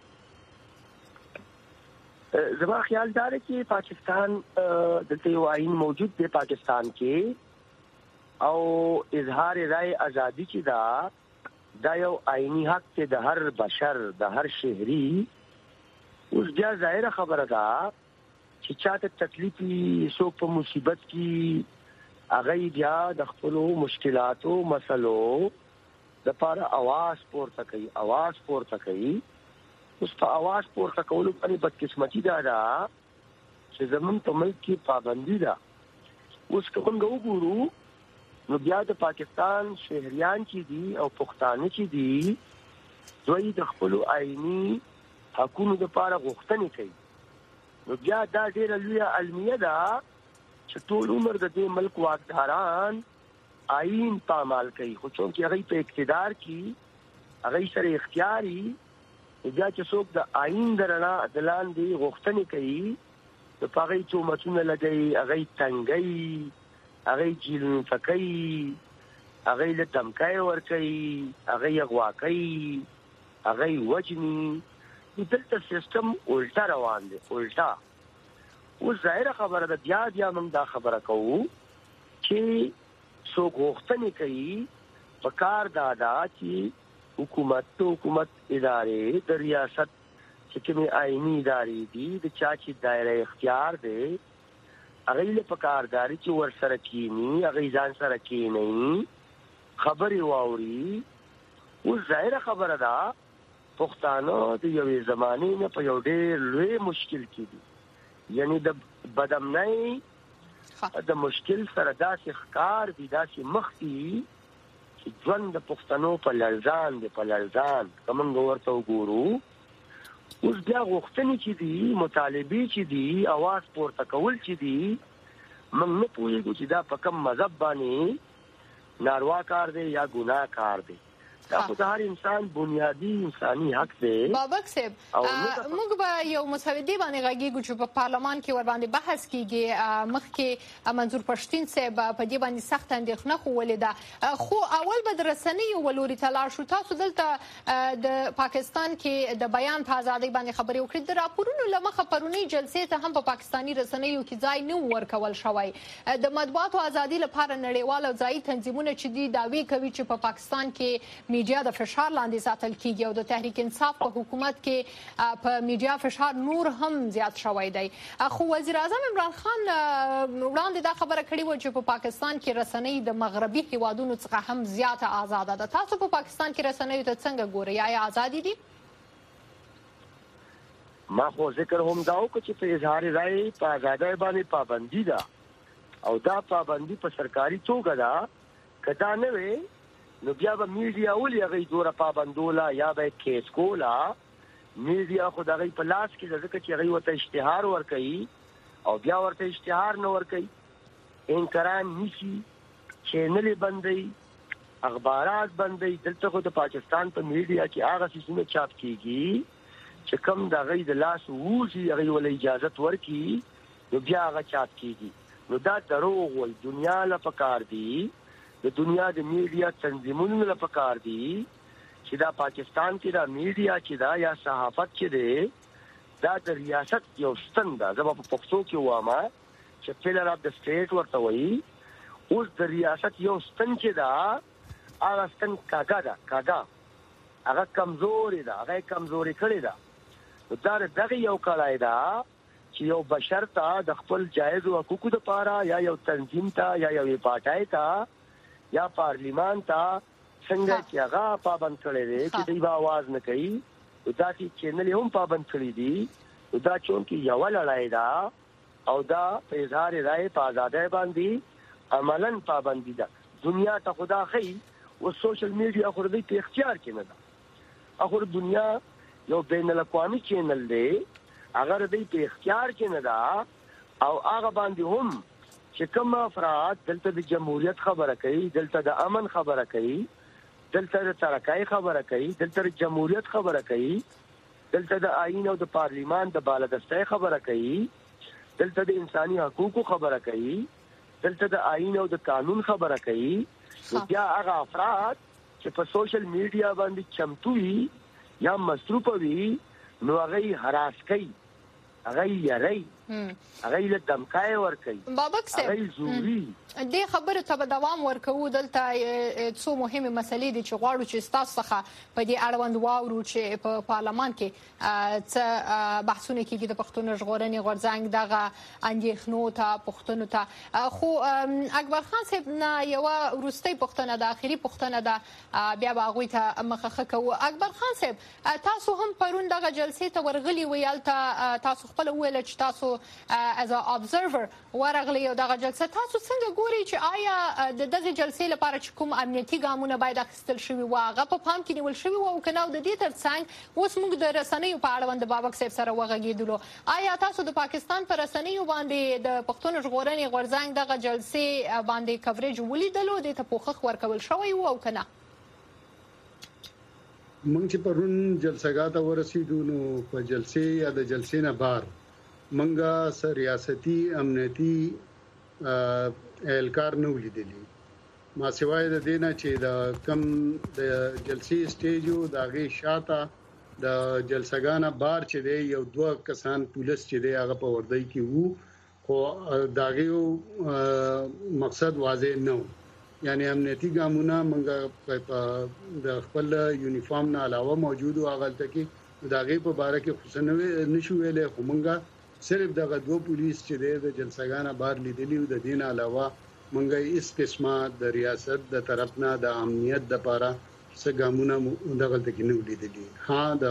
زما خیال دا دی چې پاکستان دلته یو آئین موجود دی پاکستان کې او اظهار رائے ازادي چې دا دا یو آئینی حق دی د هر بشر د هر شهري اوس بیا ظاهره خبره ده چې چاته تکلیفي څوک په مصیبت کې هغه بیا د خپل مشکلاتو مسلو د لپاره आवाज پورته کوي आवाज پورته کوي اوس په आवाज پورته کولو باندې بدقسمتي ده چې زمون په ملک کې پابندي ده. اوس کوم وګورو نو بیا د پاکستان شهريان چې دي او پښتانه چې دي دوی د خپل آئینی حقوقو لپاره غوښتنې کوي. نو بیا دا ډیره لویه علمیه ده چې ټول عمر د دې ملک واکداران آئین پامال کوي خو چې هغه په اقتدار کې هغه سره اختیاري بیا چې څوک د آئین درنا دلان دی غوښتنې کوي د پاغي تومتونه لګي هغه تنګي هغه جیلن فکای هغه له دمکای ور کوي هغه یغوا کوي هغه وجني دلته سیستم الټا روان دی الټا. او ظاهر خبره ده بیا بیا موږ دا خبره کوو چې سو غوښتنې کوي په کار دادا چې حکومت تو حکومت ادارې د ریاست چې کومه آئینی ادارې دي د چا چې دایره اختیار دی هغه له پکارداري چې ور سره کینی هغه ځان سره کینی خبري واوري. او ظاهر خبره ده پښتانه د یوې زمانه نه په یو ډېر لوی مشکل کې دي یعنی د بدامنۍ د مشکل سره داسې ښکار دي داسې مخ دي چې ژوند د پښتنو په لړزان دی په لړزان کوم ورته وګورو. اوس بیا غوښتنې چې دي مطالبې چې دي आवाज پورته کول چې دي موږ نه پوهیږو چې دا په کوم مذهب باندې ناروا کار دی یا ګناه کار دی. دا خو د هر انسان بنیادی انساني حق دی. بابک صاحب موږ به یو مسودې باندې غږیږو چې په پارلمان کې ور باندې بحث کیږي. مخکې منظور پښتين صاحب په دې باندې سخت اندېښنه خو ولیده خو اول به د رسنیو ولوري تلاش شو. تاسو دلته د پاکستان کې د بیان په ازادۍ باندې خبرې وکړې د راپورونو لمخه پرونی جلسې ته هم په پاکستاني رسنیو کې ځای نه ورکول شوی. د مطبوعاتو ازادي لپاره نړیوال او ځایي تنظیمونه چې دي دعوی کوي چې په پاکستان کې میډیا د فشار لاندې ساتل کیږي او د تحریک انصاف په حکومت کې په میډیا فشار نور هم زیات شوی دی. خو وزیر اعظم عمران خان وړاندې دا خبره کړې و چې په پاکستان کې رسنۍ د مغربي هیوادونو څخه هم زیاته آزاده ده. تاسو په پاکستان کې رسنۍ ته څنګه ګورئ؟ آیا آزادي دي؟ ما خو ذکر هم دا وکړ چې په اظهار رائے په آزادۍ باندې پابندي ده او دا پابندي په سرکاري توګه ده. کدا نه وي نو بیا به میډیا ولې هغه دوره پابندولا یا به کیس کولا. میډیا خو دغه په لاس کې ځکه چې هغه وته اشتهار ور کوي او بیا ورته اشتهار نه ور کوي انکران نشي چینل بندي اخبارات بندي. دلته خو د پاکستان په میډیا کې هغه څه چاپ کیږي چې کوم دغه د لاس ووزي هغه ول اجازه ورکي نو بیا هغه چاپ کیږي. نو دا دروغ وي. دنیا له پکار دی د دنیا د میډیا تنظیمونو له پکار دي چې دا پاکستان کې دا میډیا چې دا یا صحافت چې دی دا د ریاست یو ستن ده. زه په پښتو کې وایم چې پلر اف د سټیټ ورته وایي. اوس د ریاست یو ستن چې دا هغه ستن کاګه ده کاګه هغه کمزوري ده هغه کمزوري کړی ده. دا دغه یو کړای ده چې یو بشر ته د خپل جایز حقوقو لپاره یا یو تنظیم ته یا یو پارټای ته یا پارلیمان ته څنګه چې هغه پابند کړي دي چې دوی आवाज نه کوي دا چې چینل هم پابند کړي دي دا چون کې یو لړای دا او دا په اظهار رائے په آزادۍ باندې عملاً پابندي ده. دنیا ته خدا خي او سوشل میډیا خو دې په اختیار کې نه ده. اخر دنیا یو بین الاقوامي چینل دی اگر دې په اختیار کې نه ده او هغه باندې هم چې کوم افراد دلته د جمهوریت خبره کوي دلته د امن خبره کوي دلته د ترقۍ خبره کوي دلته د جمهوریت خبره کوي دلته د آئین او د پارلیمان د بالادستۍ خبره کوي دلته د انساني حقوقو خبره کوي دلته د آئین او د قانون خبره کوي. بیا هغه افراد چې په سوشل میډیا باندې چمتو وي یا مصروف وي نو هغه هراس کوي هغه یې هغه له دمکای ور کوي بابک صاحب هغه زوري دې خبره ته دوام ورکوو دلته څو مهمه مسلې دي چې غواړو چې تاسو څخه په دې اړوند واورو چې په پارلمان کې څه بحثونه کیږي د پښتون ژغورنې غورځنګ دغه اندېښنو ته پښتون ته خو اکبر خان صاحب نه یو وروستي پښتنه د اخیری پښتنه د بیا باغوي ته مخخه کوو اکبر خان صاحب تاسو هم پرون دغه جلسې ته ورغلي ویل تاسو خپل ویل چې تاسو as a observer ورغلي او دغه جلسه تاسو څنګه ګوري چې آیا د دغه جلسې لپاره چې کوم امنیتي ګامونه باید اخیستل شوي و هغه په پام کې نیول شوي و او کنه د دې ترڅنګ اوس موږ د رسنیو په اړوند د بابک صاحب سره وغږیدلو آیا تاسو د پاکستان پر رسنیو باندې د پښتون ژغورنې غورځنګ دغه جلسې باندې کوریج ولیدلو د ته پوښښ ورکول شوی و او کنه مونږ چې پرون جلسګاته ورسېدو نو په جلسې یا د جلسې نه بار منګه سر ریاستي امنیتي اهلکار نه ولیدلی ما سوای د دینه چې د کم د جلسې سټیجو داغه شاته د جلسګانه بار چې دی یو دوه کسان پولیس چې دی هغه په وردی کې وو خو داغه مقصد واضح نه یعنی امنیتي ګامونه منګه د خپل یونیفارم نه علاوه موجود او هغه تکي داغه په باره کې خصنوي نشو ویلې خو منګه صرف دغه دوه پولیس چې د جلسګانه بار لیدلی او د دین علاوه منګه اس قسمه د ریاست د طرفنا د امنیت د لپاره څه ګامونه دغه تکي نه لیدلی ها د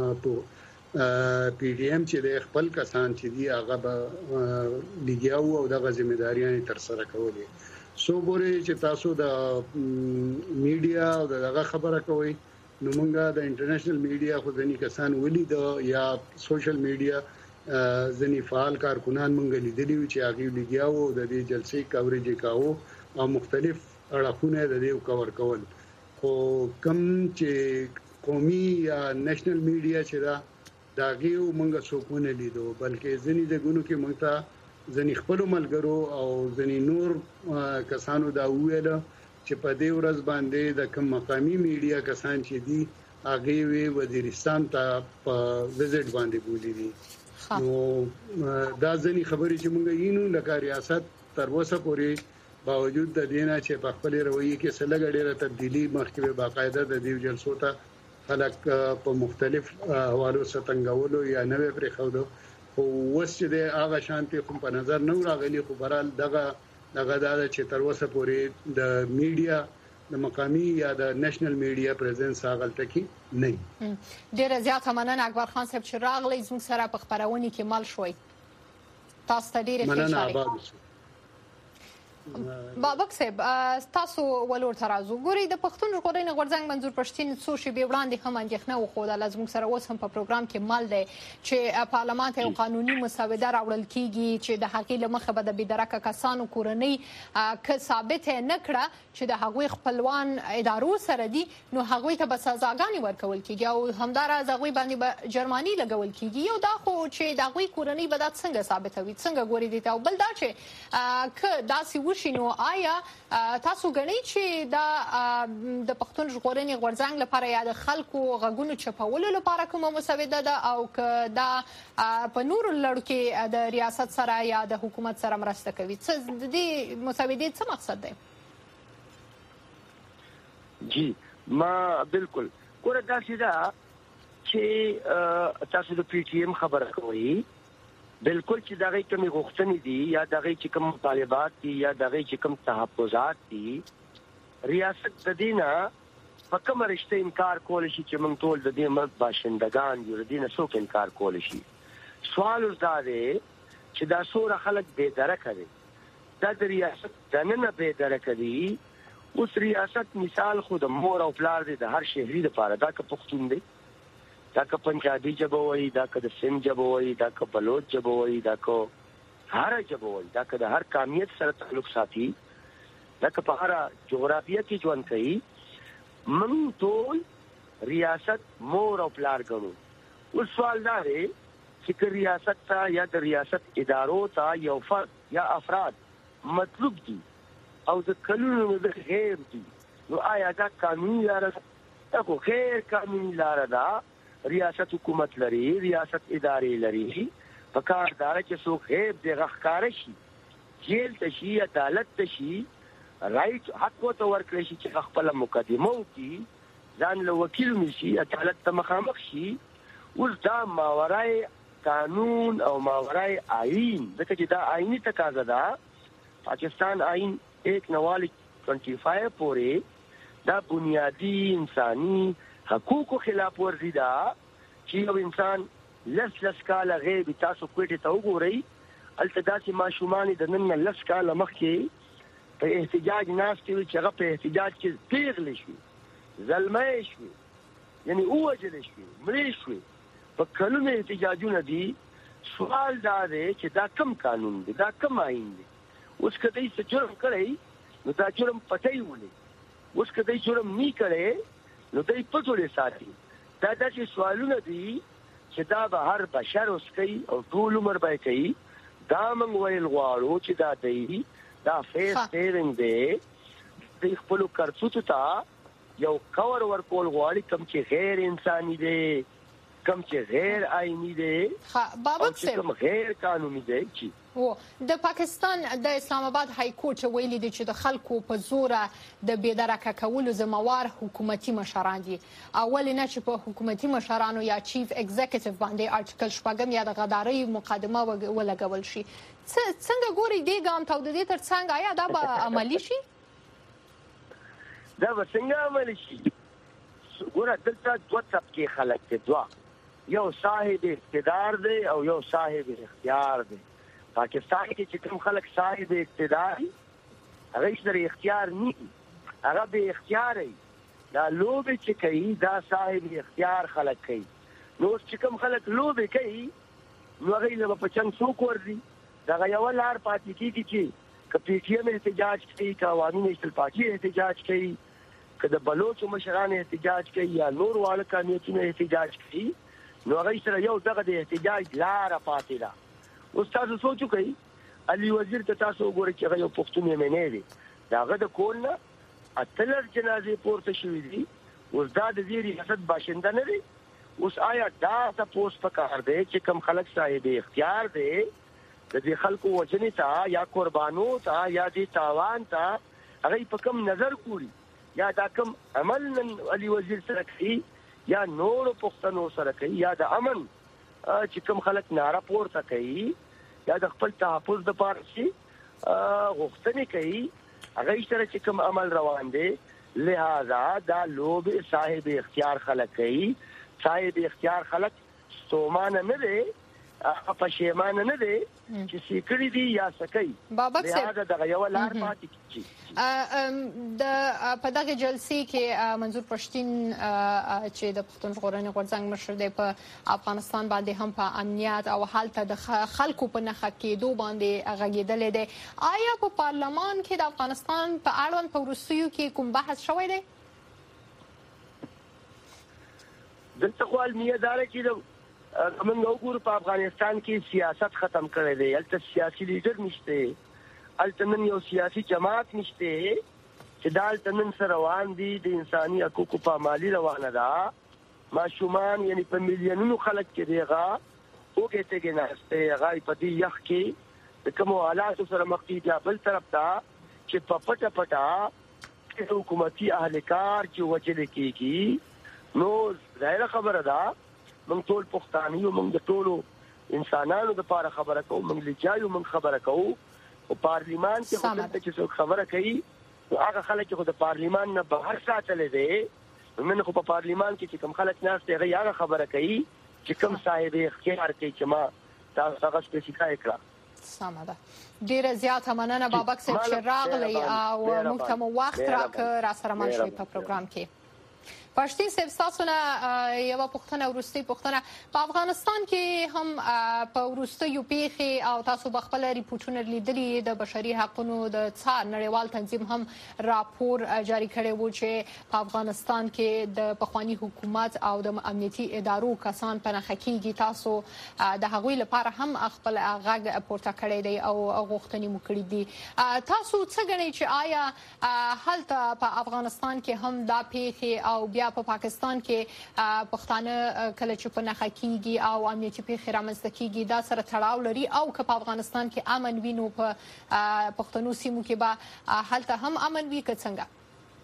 پی ډی ایم چې د خپل کسان چې دی هغه لګیاو او دغه ځمېداریان تر سره کولې سو ګوري چې تاسو د میډیا او دغه خبره کوي نو مونږه د انټرنیشنل میډیا خو ځنی کسان ولید یا سوشل میډیا ځنی فعال کارکونان مونږ لیدلی چې هغه لګیاو د دې جلسې کوریج کاوه او مختلف اړخونه د دې کور کول خو کم چې قومي یا نېشنل میډیا چې دا داغه مونږه څوکونه لیدو بلکې ځنی د ګونو کې مونږ ته ځنی خپل ملګرو او ځنی نور کسانو دا ویل چې په دې ورځ باندې د کوم مقامي میډیا کسان چې دي هغه وی وزیرستان ته په وزټ باندې بولی دي نو دا ځنی خبرې چې مونږ یینو لکه ریاست تر اوسه پورې باوجود د دینه چې په خپل رویه کې سلګ ډیره تبدیلی مخکې باقاعده د دې جلسو ته خلک په مختلف حوالو ستنګولو یا نوې پرې خودو خو وسه د هغه شانتي کوم په نظر نه راغلي خو برال دغه دغه د چې تر اوسه پورې د میډیا د مقامی یا د نېشنل میډیا پریزنس هغه تکي نه ډیر زیات مننه اکبر خان صاحب چې راغلی زموږ سره په خبرونه کې مل شوي تاسو ته ډیره ښه بابک صاحب تاسو ولور ترازو ګوري د پښتون ژغورنې غورځنګ منظور پښتين څو شی به وړاندې هم اندېښنه وخوده لازم سره اوس هم په پروګرام کې مال دی چې پارلمان ته قانوني مسوده راوړل کیږي چې د حقیقت لمخه به د بيدرکه کسانو کورنۍ ک ثابت نه کړه چې د هغوی خپلوان ادارو سره دي نو هغوی ته به سزاګانې ورکول کیږي او همدارا هغوی باندې به جرماني لګول کیږي یو دا خو چې د هغوی کورنۍ به د څنګه ثابتوي څنګه ګوري دي ته بل دا چې ک داسي شنو آیا تاسو غنئ چې دا د پښتون ژغورنې غورځنګ لپاره یا د خلکو غږونو چپولو لپاره کومه مسوده ده او که دا په نور لړ کې د ریاست سره یا د حکومت سره مرسته کوي څه د دې مسودې څه مقصد دی جی ما بالکل ګوره دا چې چې تاسو د پی ټی ایم خبره کوي بالکل چې دغه کومې غوښتنې دي یا دغه چې کوم طالبات دي یا دغه چې کوم تحفظات دي ریاست د دینه په کوم رښتې انکار کول شي چې موږ ټول د دې ملک باشندگان یو د دینه څوک انکار کول شي سوال زده دی چې دا څوره خلک بے درکه دي دا د ریاست دنه بے درکه دي اوس ریاست مثال خو د مور او پلار دي د هر شهري لپاره دا که پښتون دی دا که پنجابي جبه وای دا که د سیم جبه وای دا که بلوچ جبه وای دا که هر جبه وای دا که د هر قومیت سره تعلق ساتي دا که په هر جغرافیه کې ژوند کوي موږ ټول ریاست مور او پلار ګڼو اوس سوال دا دی چې ریاست ته یا د ریاست ادارو ته یو فرد یا افراد مطلوب دي او د قانون د غیر دي نو آیا دا قانوني لاره ده کو غیر قانوني لاره ده ریاست حکومت لري ریاست ادارې لري پکار دار چې څوک هیب دی غخکار شي جیل ته شي عدالت ته شي رائټ حق ته ورکړي شي چې خپل مقدمه وکړي ځان له وکیل نشي عدالت ته مخامخ شي اوس دا ماورای قانون او ماورای آئین دغه چې دا آئینی تقاضا ده پاکستان آئین ایک نوالی پنځه پنځه پورې دا بنیادی انساني حقوقو خلاف ورزي ده چې یو انسان لس لس کال غیب تاسو کوټه ته وګورئ التداسي ماشومان د نن لس کال مخکې په احتجاج ناس کې چې هغه په احتجاج کې پیغلې شي زلمه شي یعنی اوجل شي مړ شي په کلونو احتجاجونه دي سوال دا دی چې دا کم قانون دی دا کم آئین دی اوس کدی څه جرم کړی نو دا جرم پټي ولې اوس کدی جرم نه کړي نو دای پټولې ساتي دا د سوالونه دي چې دا به هر بشر اوس کوي او ټول عمر به کوي دا موږ ویل غواړو چې دا دی دا فیس سیوینګ دی د خپل کرڅوت ته یو کور ورکول غواړي کوم چې غیر انساني دی کوم چې غیر آئینی دی ها بابک صاحب کوم غیر قانوني دی چې و د پاکستان د اسلام آباد های کورټ ویلي دی چې د خلکو په زور د بيدرکه کولو ذمہوار حکومتي مشران دي اول نه چې په حکومتي مشرانو یا چیف ایگزیکټیو باندې آرټیکل شپږم یا د غداري مقدمه ولګول شي څنګه ګوري دی ګام ته د دې ترڅنګ آیا دا به عملی شي دا به څنګه عملی شي ګوره دلته دوه طبقه خلک دي دوه یو صاحب اقتدار دی او یو صاحب اختیار دی پاکستان کې چې کوم خلک صاحب اقتدار هغه سره اختیار نه هغه به اختیار دا لوب چې کوي دا صاحب اختیار خلک کوي نو چې کوم خلک لوب کوي نو هغه له په چنګ څوک ورځي دا یو لار پاتې کیږي چې کپی ټی ایم احتجاج کوي کا عوامي نشل پارټي احتجاج کوي کله بلوچ مشران احتجاج کوي یا نور والا کامیتونه احتجاج کوي نو هغه سره یو دغه د احتجاج لار پاتې ده استاد سوچو کوي علي وزیر ته تاسو وګورئ چې هغه یو پښتون یې نه دی داغه د کول نه اتلر جنازې پورته شوې دي اوس دا د دې ریاست باشنده نه دی اوس آیا دا تاسو په کار دی چې کوم خلک صاحب اختیار دی د دې خلکو وجنې ته یا قربانو ته یا دې تاوان ته هغه په کوم نظر کوي یا دا کوم عمل نن علي وزیر سره کوي یا نور پښتنو سره کوي یا د امن چې کوم خلک ناره پورته کوي یا د خپل تحفظ د پاره شي غوښتنې کوي هغه سره چې کوم عمل روان دي لہذا دا لوب صاحب اختیار خلک کوي صاحب اختیار خلک ستومان نه دي پښیمان نه دي چې سیکړی دي یا سکی بابک صاحب دا د یو لار پاتې کیږي د په دغه جلسې کې منظور پښتين چې د پښتون ژغورنې غورځنګ مشر دی په افغانستان باندې هم په امنیت او حالت د خلکو په نخښه کېدو باندې غږیدل دي آیا په پارلمان کې د افغانستان په اړوند په روسیو کې کوم بحث شوی دی دلته خو المیه دار چې کومنګ وګورو په افغانستان کې سیاست ختم کړی دی الته سیاسي لیډر نشته الته نن یو سیاسي جماعت نشته چې دالته نن سره روان دي د انساني حقوقو په مالی روانه ده ماشومان یعنی په میلیونونو خلک کې دیغه اوګه ته کې نهسته غای په دې یخ کې د کوم حالات سره مخ دي بل طرف ته چې په پټه پټه حکومتي اهلکار چې وجل کېږي نو ظاهر خبره ده من ټول پښتانه یو من د ټولو انسانانو د لپاره خبره کوو من لجایو من خبره کوو او پارلیمان کې خپل چې څوک خبره کوي هغه خلک چې د پارلیمان نه بهر ساتل دي من خو په پارلیمان کې چې کوم خلک ناس ته هغه خبره کوي چې کوم صاحب اختیار کوي چې ما تاسو هغه سپیسیفای کړه سمه ده ډیره زیاته مننه بابک صاحب چې راغلی او موږ ته مو وخت راکړ را سره مل شوي په پروګرام کې پښتين صاحب تاسو نه یو پښتنه ورستي پښتنه په افغانستان کې هم په ورستیو پیښې او تاسو بخپل ریپورتونه لیدلي د بشري حقوقو د څار نړیوال تنظیم هم راپور جاری کړی وو چې په افغانستان کې د پخوانی حکومت او د امنیتي ادارو کسان په نخښه کېږي تاسو د هغوی لپاره هم خپل غږ پورته کړی دی او غوښتنې مو کړې دي تاسو څه غواړئ چې آیا هلته په افغانستان کې هم دا پیښې او یا په پاکستان کې پښتانه کله چې په نخښه کیږي او امنیتي پیښې رامنځته کیږي دا سره تړاو لري او که په افغانستان کې امن وي نو په پښتنو سیمو کې به هلته هم امن وي که څنګه؟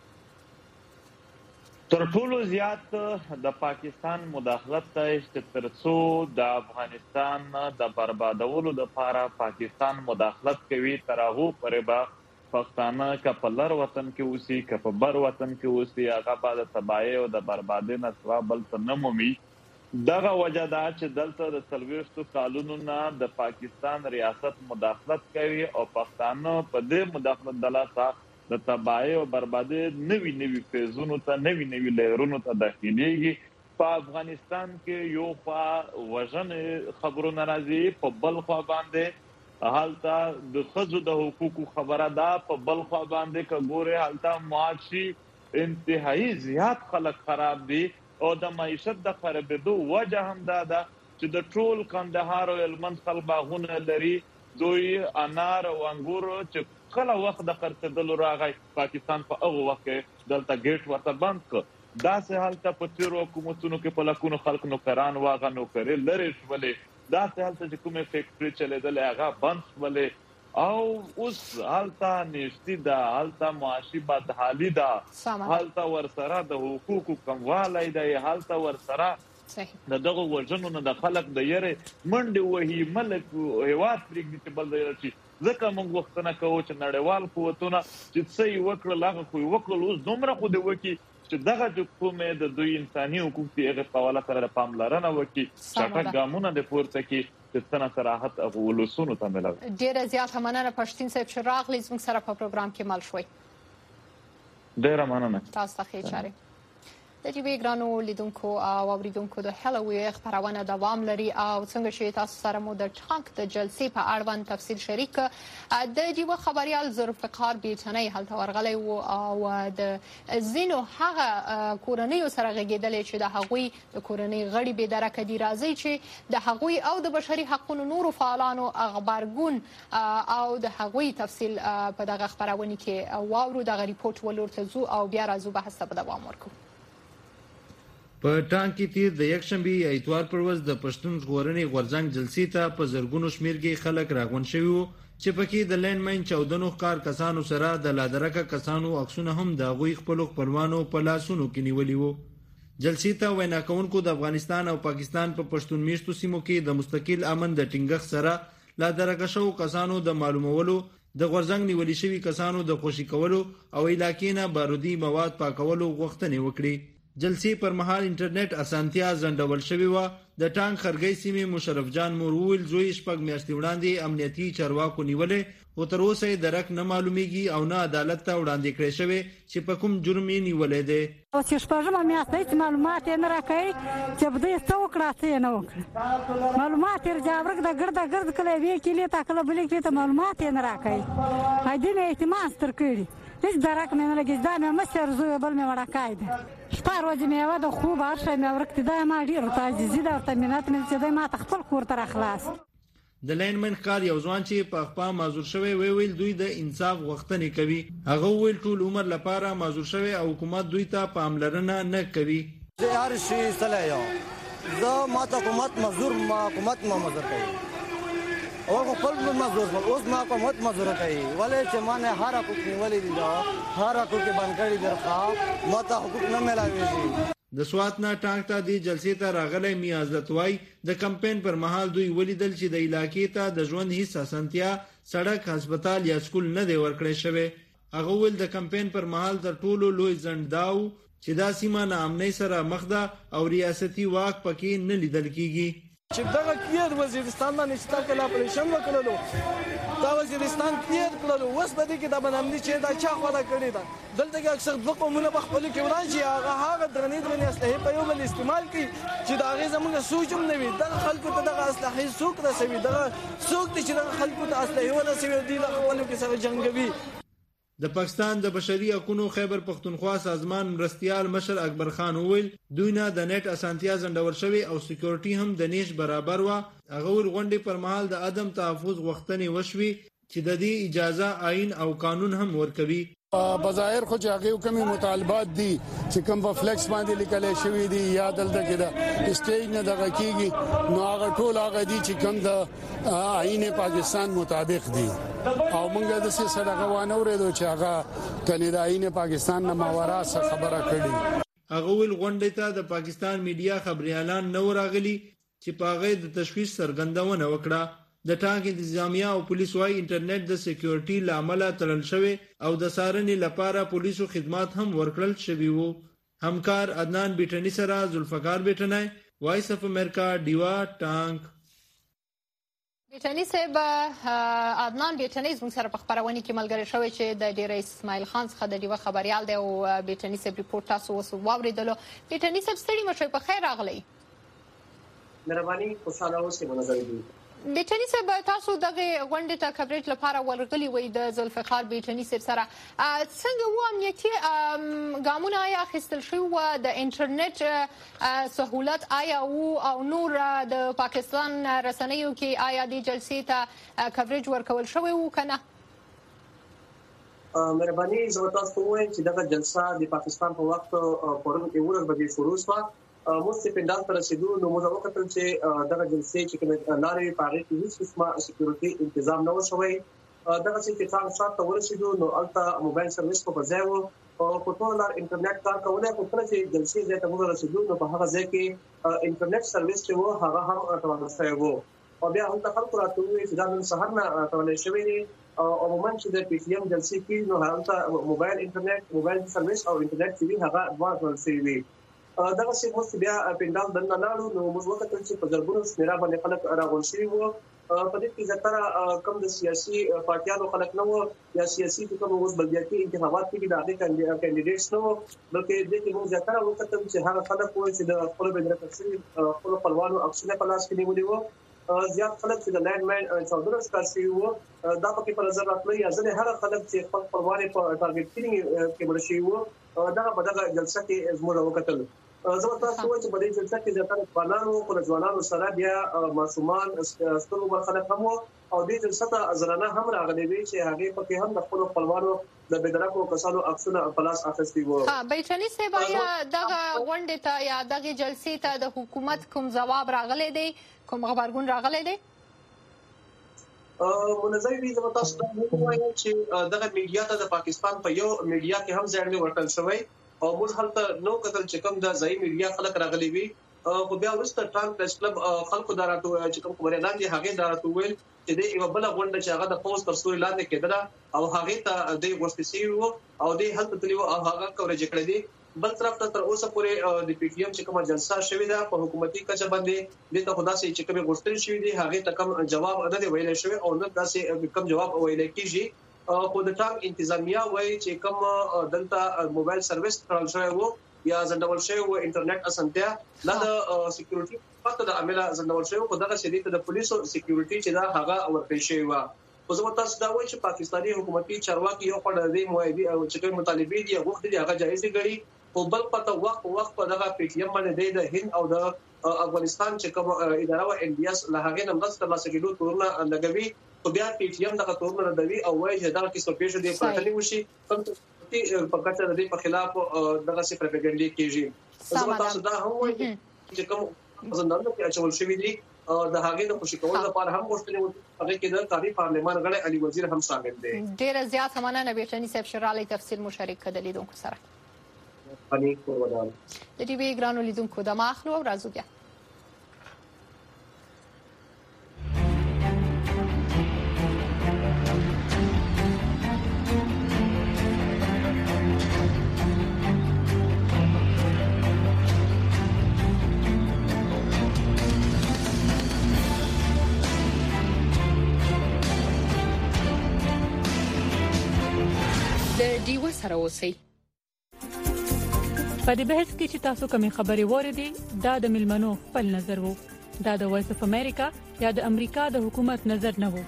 تر ټولو زیات د پاکستان مداخلت ته چې ترڅو د افغانستان د بربادولو لپاره پاکستان مداخلت کوي تر هغه پورې به پښتانه که په لر وطن کې اوسي که په بر وطن کې اوسي هغه به د تباهۍ او د بربادۍ نه سوا بل څه نه مومي. دغه وجه دا چې دلته د څلوېښتو کالونو نه د پاکستان ریاست مداخلت کوي او پښتانه په دې مداخلت د لاسه د تباهۍ او بربادۍ نوي نوي فیزونو ته نوي نوي لیرونو ته داخليږي. په افغانستان کې یو خوا وژنې خبرونه راځي، په بل خوا باندې حالتا د ښځو د حقوقو خبره ده، په بل خوا باندې که ګورې حالتا معاشي انتهایی زیات خلک خراب دي او د معیشت د خرابېدو وجه هم دا ده چې د ټول کندهار او هلمند خلک باغونه لري، دوی انار او انګور چې کله وخت د خرڅېدلو راغی پاکستان په هغه وخت کې دلته ګیټ ورته بند کړ. داسې هلته په تېرو حکومتونو کې په لکونو خلک نوکران واغه نوکرې لرې شولې، داسې هلته چې کومې فیکټري چلېدلې هغه بند شولې او اوس هلته نیستي ده، هلته معاشي بدحالي ده، هلته ورسره د حقوقو کموالی دی، هلته ورسره د دغه وژنو نه د خلک د یېرې منډې وهي، ملک هېواد پرېږدي چې بل ځای راشي. ځکه موږ غوښتنه کوو چې نړیوال قوتونه چې څه یې وکړل هغه خو یې وکړل، اوس دومره خو دې وکړي چې دغه چې کومې د دوی انساني حقوق دي هغې په حواله سره پاملرنه وکړي، چټک ګامونه دې پورته کړي چې څه نه صراحت هغو ولسونو ته ملوي. ډېره زیاته مننه پښتین صاحب چې راغلی زموږ سره په پروګرام کې مل شوئ. ډېره مننه تاسو ته ښې چارې. د ټي وي ګرانو لیدونکو او اوریدونکو د هلووي خبرونه دوام لري او څنګه چې تاسو سره مو د ټانک د جلسې په اړوند تفصیل شریک د دیو خبريال ذوالفقار بیتنی هلته ورغلی وو او د زینو هغه کورنیو سره غږیدلې چې د هغوی د کورنۍ غړي به درکه دي راځي چې د هغوی او د بشري حقوقو نورو فعالانو خبرګون او د هغوی تفصیل په دغه خبرونه کې واورو. دغه ریپورت ولورته زو او بیا راځو بحث ته دوام ورکو. په ټانک کې تیر د یکشنبه یا اتوار پر ورځ د پښتون ژغورنې غورځنګ جلسې ته په زرګونو شمېر کې خلک راغون شوي وو چې پکې د لینډ ماین چاودنو ښکار کسانو سره د لادرکه کسانو عکسونه هم د هغوی خپلو خپلوانو په لاسونو کې نیولي وو. جلسې ته وینا کوونکو د افغانستان او پاکستان په پښتون میشتو سیمو کې د مستقل امن د ټینګښت سره لادرکه شوو کسانو د معلومولو، د غورځنګ نیولي شوي کسانو د خوشي کولو او علاقې نه بارودي مواد پاکولو غوښتنې وکړي. جلسې پر مهال انټرنیټ اسانتیا ځنډول شوې وه. د ټانک خرګۍ سیمې مشرف جان مور وویل زوی شپږ میاشتې وړاندې امنیتي چارواکو نیولې او تر اوسه یې درک نه معلومیږي او نه عدالت ته وړاندې کړی شوی چې په کوم جرم یې نیولی دی. او چې شپږمه میاشت هېڅ معلومات یې نه راکوي چې بدوی څه وکړه څه یې نه وکړه. معلومات یې جابرک د ګرده ګرد کله یوې کلي ته کله بلې کلي ته معلومات یې نه راکوي. هدین یې احتمال ستر کړي هیڅ درک مې نه لګېږي. دا مې مشر زوی بل مې وړکی دی. شپه ورځې مې یوه د خوب هر شی مې ورک دی. دا ما ډېر ورته عاجزي ده ورته منت مې چې دی ما ته خپل کور ته راخلاص. د لینډمن ښکار یو ځوان چې په خپا معذور شوی وی ویل دوی د انصاف غوښتنې کوي. هغه وویل ټول عمر لپاره معذور شوی او حکومت دوی ته پاملرنه نه کوي. زه هر شي سلی یم، زه ما ته حکومت معذور ما حکومت ما معذور کوي او خپل معذور شول. اوس ما حکومت معذور کوي ولې چې ما نه هر حقوق نیولې دي، هر حقوق یې بند کړي دي، خو ما ته حقوق نه میلاویږي. د سوات نه ټانک ته د جلسې ته راغلی میا عزت وای د کمپاین پر مهال دوی ولیدل چې د علاقې ته د ژوند هیڅ اسانتیا، سړک، هسپتال یا سکول نه دی ورکړی شوی. هغه ویل د کمپاین پر مهال تر ټولو لوی ځنډ دا و چې دا سیمه ناامنۍ سره مخ ده او ریاستي واک پکې نه لیدل کیږي. چې دغه کېد وزیرستان باندې چې تا کله اپریشن وکړلو دا وزیرستان کېد کړلو، اوس په دې کې دا بنامني چې دا چا خوا ده کړې ده. دلته کې اکثر دوه قومونه په خپلو کې وران چې هغه هغه درنې درنې اسلحې په یو بل استعمال کوي چې د هغې زموږ سوچ هم نه وي. دغه خلکو ته دغه اسلحې څوک رسوي؟ دغه څوک دی چې دغه خلکو ته اسلحې ورسوي او دوی له خپلو کې سره جنګوي؟ د پاکستان د بشري حقوقو خیبر پختونخوا سازمان مرستیال مشر اکبر خان وویل دوی نه د نت اسانتیا ځنډول شوی او سکیورټي هم د نیش برابر و. هغه ور غونډې پر مهال د عدم تحفظ غوښتنې وشوي چې د دې اجازه آئین او قانون هم ورکوي. بظاهر خو چې هغه کومي مطالبات دي چې کوم په فلیکس باندې لیکل شوی دي یا دلته کې دا سټیج نه دغه کیږي نو هغه ټول هغه دي چې کوم د آئین پاکستان مطابق دي او موږ د څه صدقه وانه ورېدو چې هغه کني د آئین پاکستان نه ماورا څخه خبره کړي. هغه ول غونډې ته د پاکستان میډیا خبريالان نو راغلي چې پاغه د تشويش سرګندونه وکړه. د ټانک انتظامیه او پولیس وايي انټرنیټ د سکیورټي لامل تړل شوی او د سارنې لپاره پولیسو خدمات هم ورکړل شوی وو. همکار عدنان بیٹنی سره ذوالفقار بیٹنی، وایس اف امریکا، ډیوا ټانک. بیٹنی صاحب، عدنان بیٹنی زموږ سره په خبرونه کې ملګری شوی چې د ډیر اسماعیل خان څخه د ډیوا خبريال دی او بیٹنی صاحب ریپورت تاسو وسو واوریدلو. بیٹنی صاحب ستړي مشه په خیر راغلی. مهرباني خوشاله اوسئ منظر دي. بیٹنی صاحب تاسو دغه غونډې ته کوریج لپاره ورغلي وي د ذوالفقار بیٹنی صاحب سره څنګه و امنیتي ګامونه آیا اخیستل شوی و د انټرنیټ سہولت آیا او نور د پاکستان رسنیو کې آیا د جلسې ته کوریج ورکول شوی و کنه؟ مهرباني زه تاسو وایم چې دغه جلسه د پاکستان په وخت پرون کې ورځ بجې شروع شوه. موږ په انداز پر رسیدو نو موږ وکړل چې دغه جلسې چې کوم لارې پاره کې هیڅ قسمه سکیورټي تنظیم نه وشوي. دغه چې څنګه شاته ورسیدو نو البته موبایل سرویس په ځای وو او په ټول لار انټرنیټ کار کولای خو کله چې جلسې ځای ته موږ رسیدو نو په هغه ځای کې انټرنیټ سرویس چې وو هغه هم ټول شوی وو او بیا هم خلکو راټول چې دا نن سهار نه ټول شوی دي او عموما چې د پی ټی ایم جلسې کې نو هغه موبایل انټرنیټ موبایل سرویس او انټرنیټ چې هغه دوه ټول شوی دي. دغه څه مو بیا پندال دنه لاړو نو موږ وکړل چې په زرګونو شمیره باندې خلک راغون شوي وو. په دې کې زیاتره کم د سیاسي پارټیانو خلک نه وو یا سیاسي کوم اوس بلدیاتي انتخابات کې د هغه کاندیدټس نه وو بلکې د دې موږ زیاتره وکړل چې هغه خلک وو چې د خپل بدرکسي خپل خپلوانو عکسونه په لاس کې نیولي وو. زیات خلک چې د لینډ ماین چودره سکاسي وو دا پکې پر نظر راتلي یا ځنه هغه خلک چې خپل خپلوان په ټارګټ کې مرشي وو دا په دغه جلسه کې زموږ وکړل. زه تاسو وایم چې په دې جلسه کې زیاتره ځوانانو او ځوانانو سره بیا ماشومان ستورو برخه هم او دې جلسه ته زنانه هم راغلي وي چې هغه پکې هم د خپل خپلوانو د بدرکو کسانو عکسونه پلاس اخیستي وو. ها بیٹنی صاحب یا دغه غونډې ته یا دغه جلسې ته د حکومت کوم جواب راغلی دی کوم خبرګون راغلی دی؟ منظر وی زما تاسو ته وایم چې دغه میډیا ته د پاکستان په یو میډیا کې هم ځای ورکړل شوی او موږ هلته نو کتل چې کوم د ځای میډیا خلک راغلي وي خو بیا وروسته ټرانک پریس کلب خلکو داراتو چې کوم خبرې لاندې هغه داراتو ویل چې د یو بل غونډه چې هغه د پوسټ پر سوري لاندې کېدله او هغه ته د غوښتي وو او د هلته تلو او هغه کوریج کړی دی. بل طرف ته تر اوسه پورې د پی ټی ایم چې کومه جلسه شوې ده په حکومتي کچه باندې د ته خدا سي چې کومه غوښتل شوې دي هغه ته کوم جواب نه دی ویل شوی او نه داسې کوم جواب ویل کیږي. خو د ټانک انتظامیه وایي چې کوم دلته موبایل سرویس تړل شوی وو یا زندول شوی وو انټرنیټ اسانتیا نه د سکیورټي پته د عمله زندول شوی وو دغه شدید د پولیسو سکیورټي چې دا هغه ورکړی شوی و. خو زه تاسو دا وایم چې پاکستاني حکومتي چارواکي یو خړ د موایدي او چې کوم مطالبه دي غوښتي دي هغه جایز غړي خو بل پته وخت وخت په دغه پی ټی ایم باندې د هند او د افغانستان چې کوم اداره و ان ډي اس له هغه نه مست ترلاسه کېدو تورونه لګوي خو بیا پی ټی ایم دغه تورونه دوي او وايي چې دا کیسه پیښه دی پرتلی وشي کوم په کچه د دې په خلاف دغه څه پروپاګاندا کیږي. زه تاسو دا هم وایم چې کوم زندانونو کې اچول شوی دي د هغه د خوشی کول لپاره هم غوښتنه وکړه هغه کې د قاری پارلمان غړي علي وزیر هم شامل دي. ډیر زیات مننه بیٹنی صاحب شرالی تفصیل مشارک کړل لیدونکو سره. پنی کوودان د ټي وي ګرانو لیدونکو د ماخلو او راځو بیا د ډیو سره اوسئ. په دې بحث کې چې تاسو کومې خبرې وریدي دا د ملمنو خپل نظر وو دا د وایس اف امریکا یا د امریکا د حکومت نظر نه وو.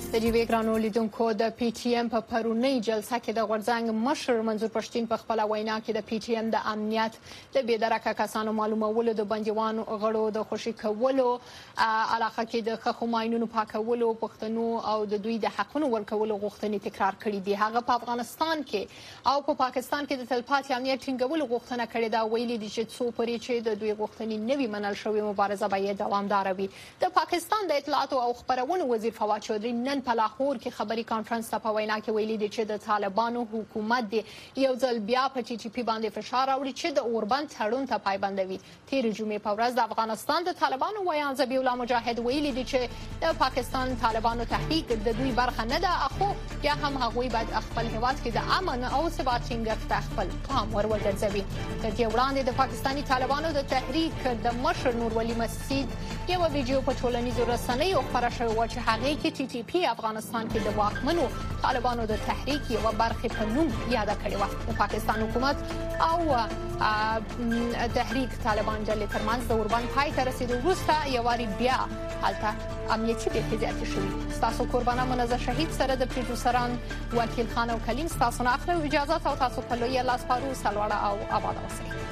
د جیوی ګرانو لیدونکو د پی ټی ایم په پرونی جلسه کې د غورځنګ مشر منظور پښتين په خپل وینا کې د پی ټی ایم د امنیت د بېدرکه کسانو معلومولو د بندیوانو غړو د خوشي کولو علاقه کې د خخماینونو پاکولو پښتنو او د دوی د حقونو ورکولو غوښتنې تکرار کړې دي. هغه په افغانستان کې او په پاکستان کې د تلپاتې امنیت ټینګولو غوښتنه کړې ده. ویلي دي چې څو پرې چې د دوی غوښتنې نوي منل شوې مبارزه به دوامدار وي. د پاکستان د اطلاعات او خبرونو وزیر فواد چودري نن په لاهور کې خبري کانفرنس ته په وینا کې ویلي دي چې د طالبانو حکومت دی یو ځل بیا په ټي ټي پی باندې فشار راوړي چې د اوربند تړون ته پایبندوي. تیر جمعې په ورځ د افغانستان د طالبانو ویان ذبیح الله مجاهد ویلي دي چې د پاکستان طالبانو تحریک د دوی برخه نه ده، اخو بیا هم هغوی باید خپل هیواد کې د امن او ثبات ټینګښت ته خپل پام ور وګرځوي. تر دې وړاندې د پاکستاني طالبانو د تحریک د مشر نور ولی مسجد یو ویډیو په ټولنیزو رسنیو خپره شوې و چې هغه کې ټي ټي پی افغانستان کې د واکمنو طالبانو د تحریک یو برخه په نوم یاد کړې و. د پاکستان حکومت او تحریک طالبان ډلې ترمنځ د اوربند پای ته رسیدو وروسته یو واری بیا هلته امنیتي بهبود زیاتې شوې. تاسو قربانه منظر شهید سره د پروډوسران وکیل خان او کلیم تاسو نه اخلو اجازه او تاسو په لوی لاس پارو سلواړه او آباد اوسئ.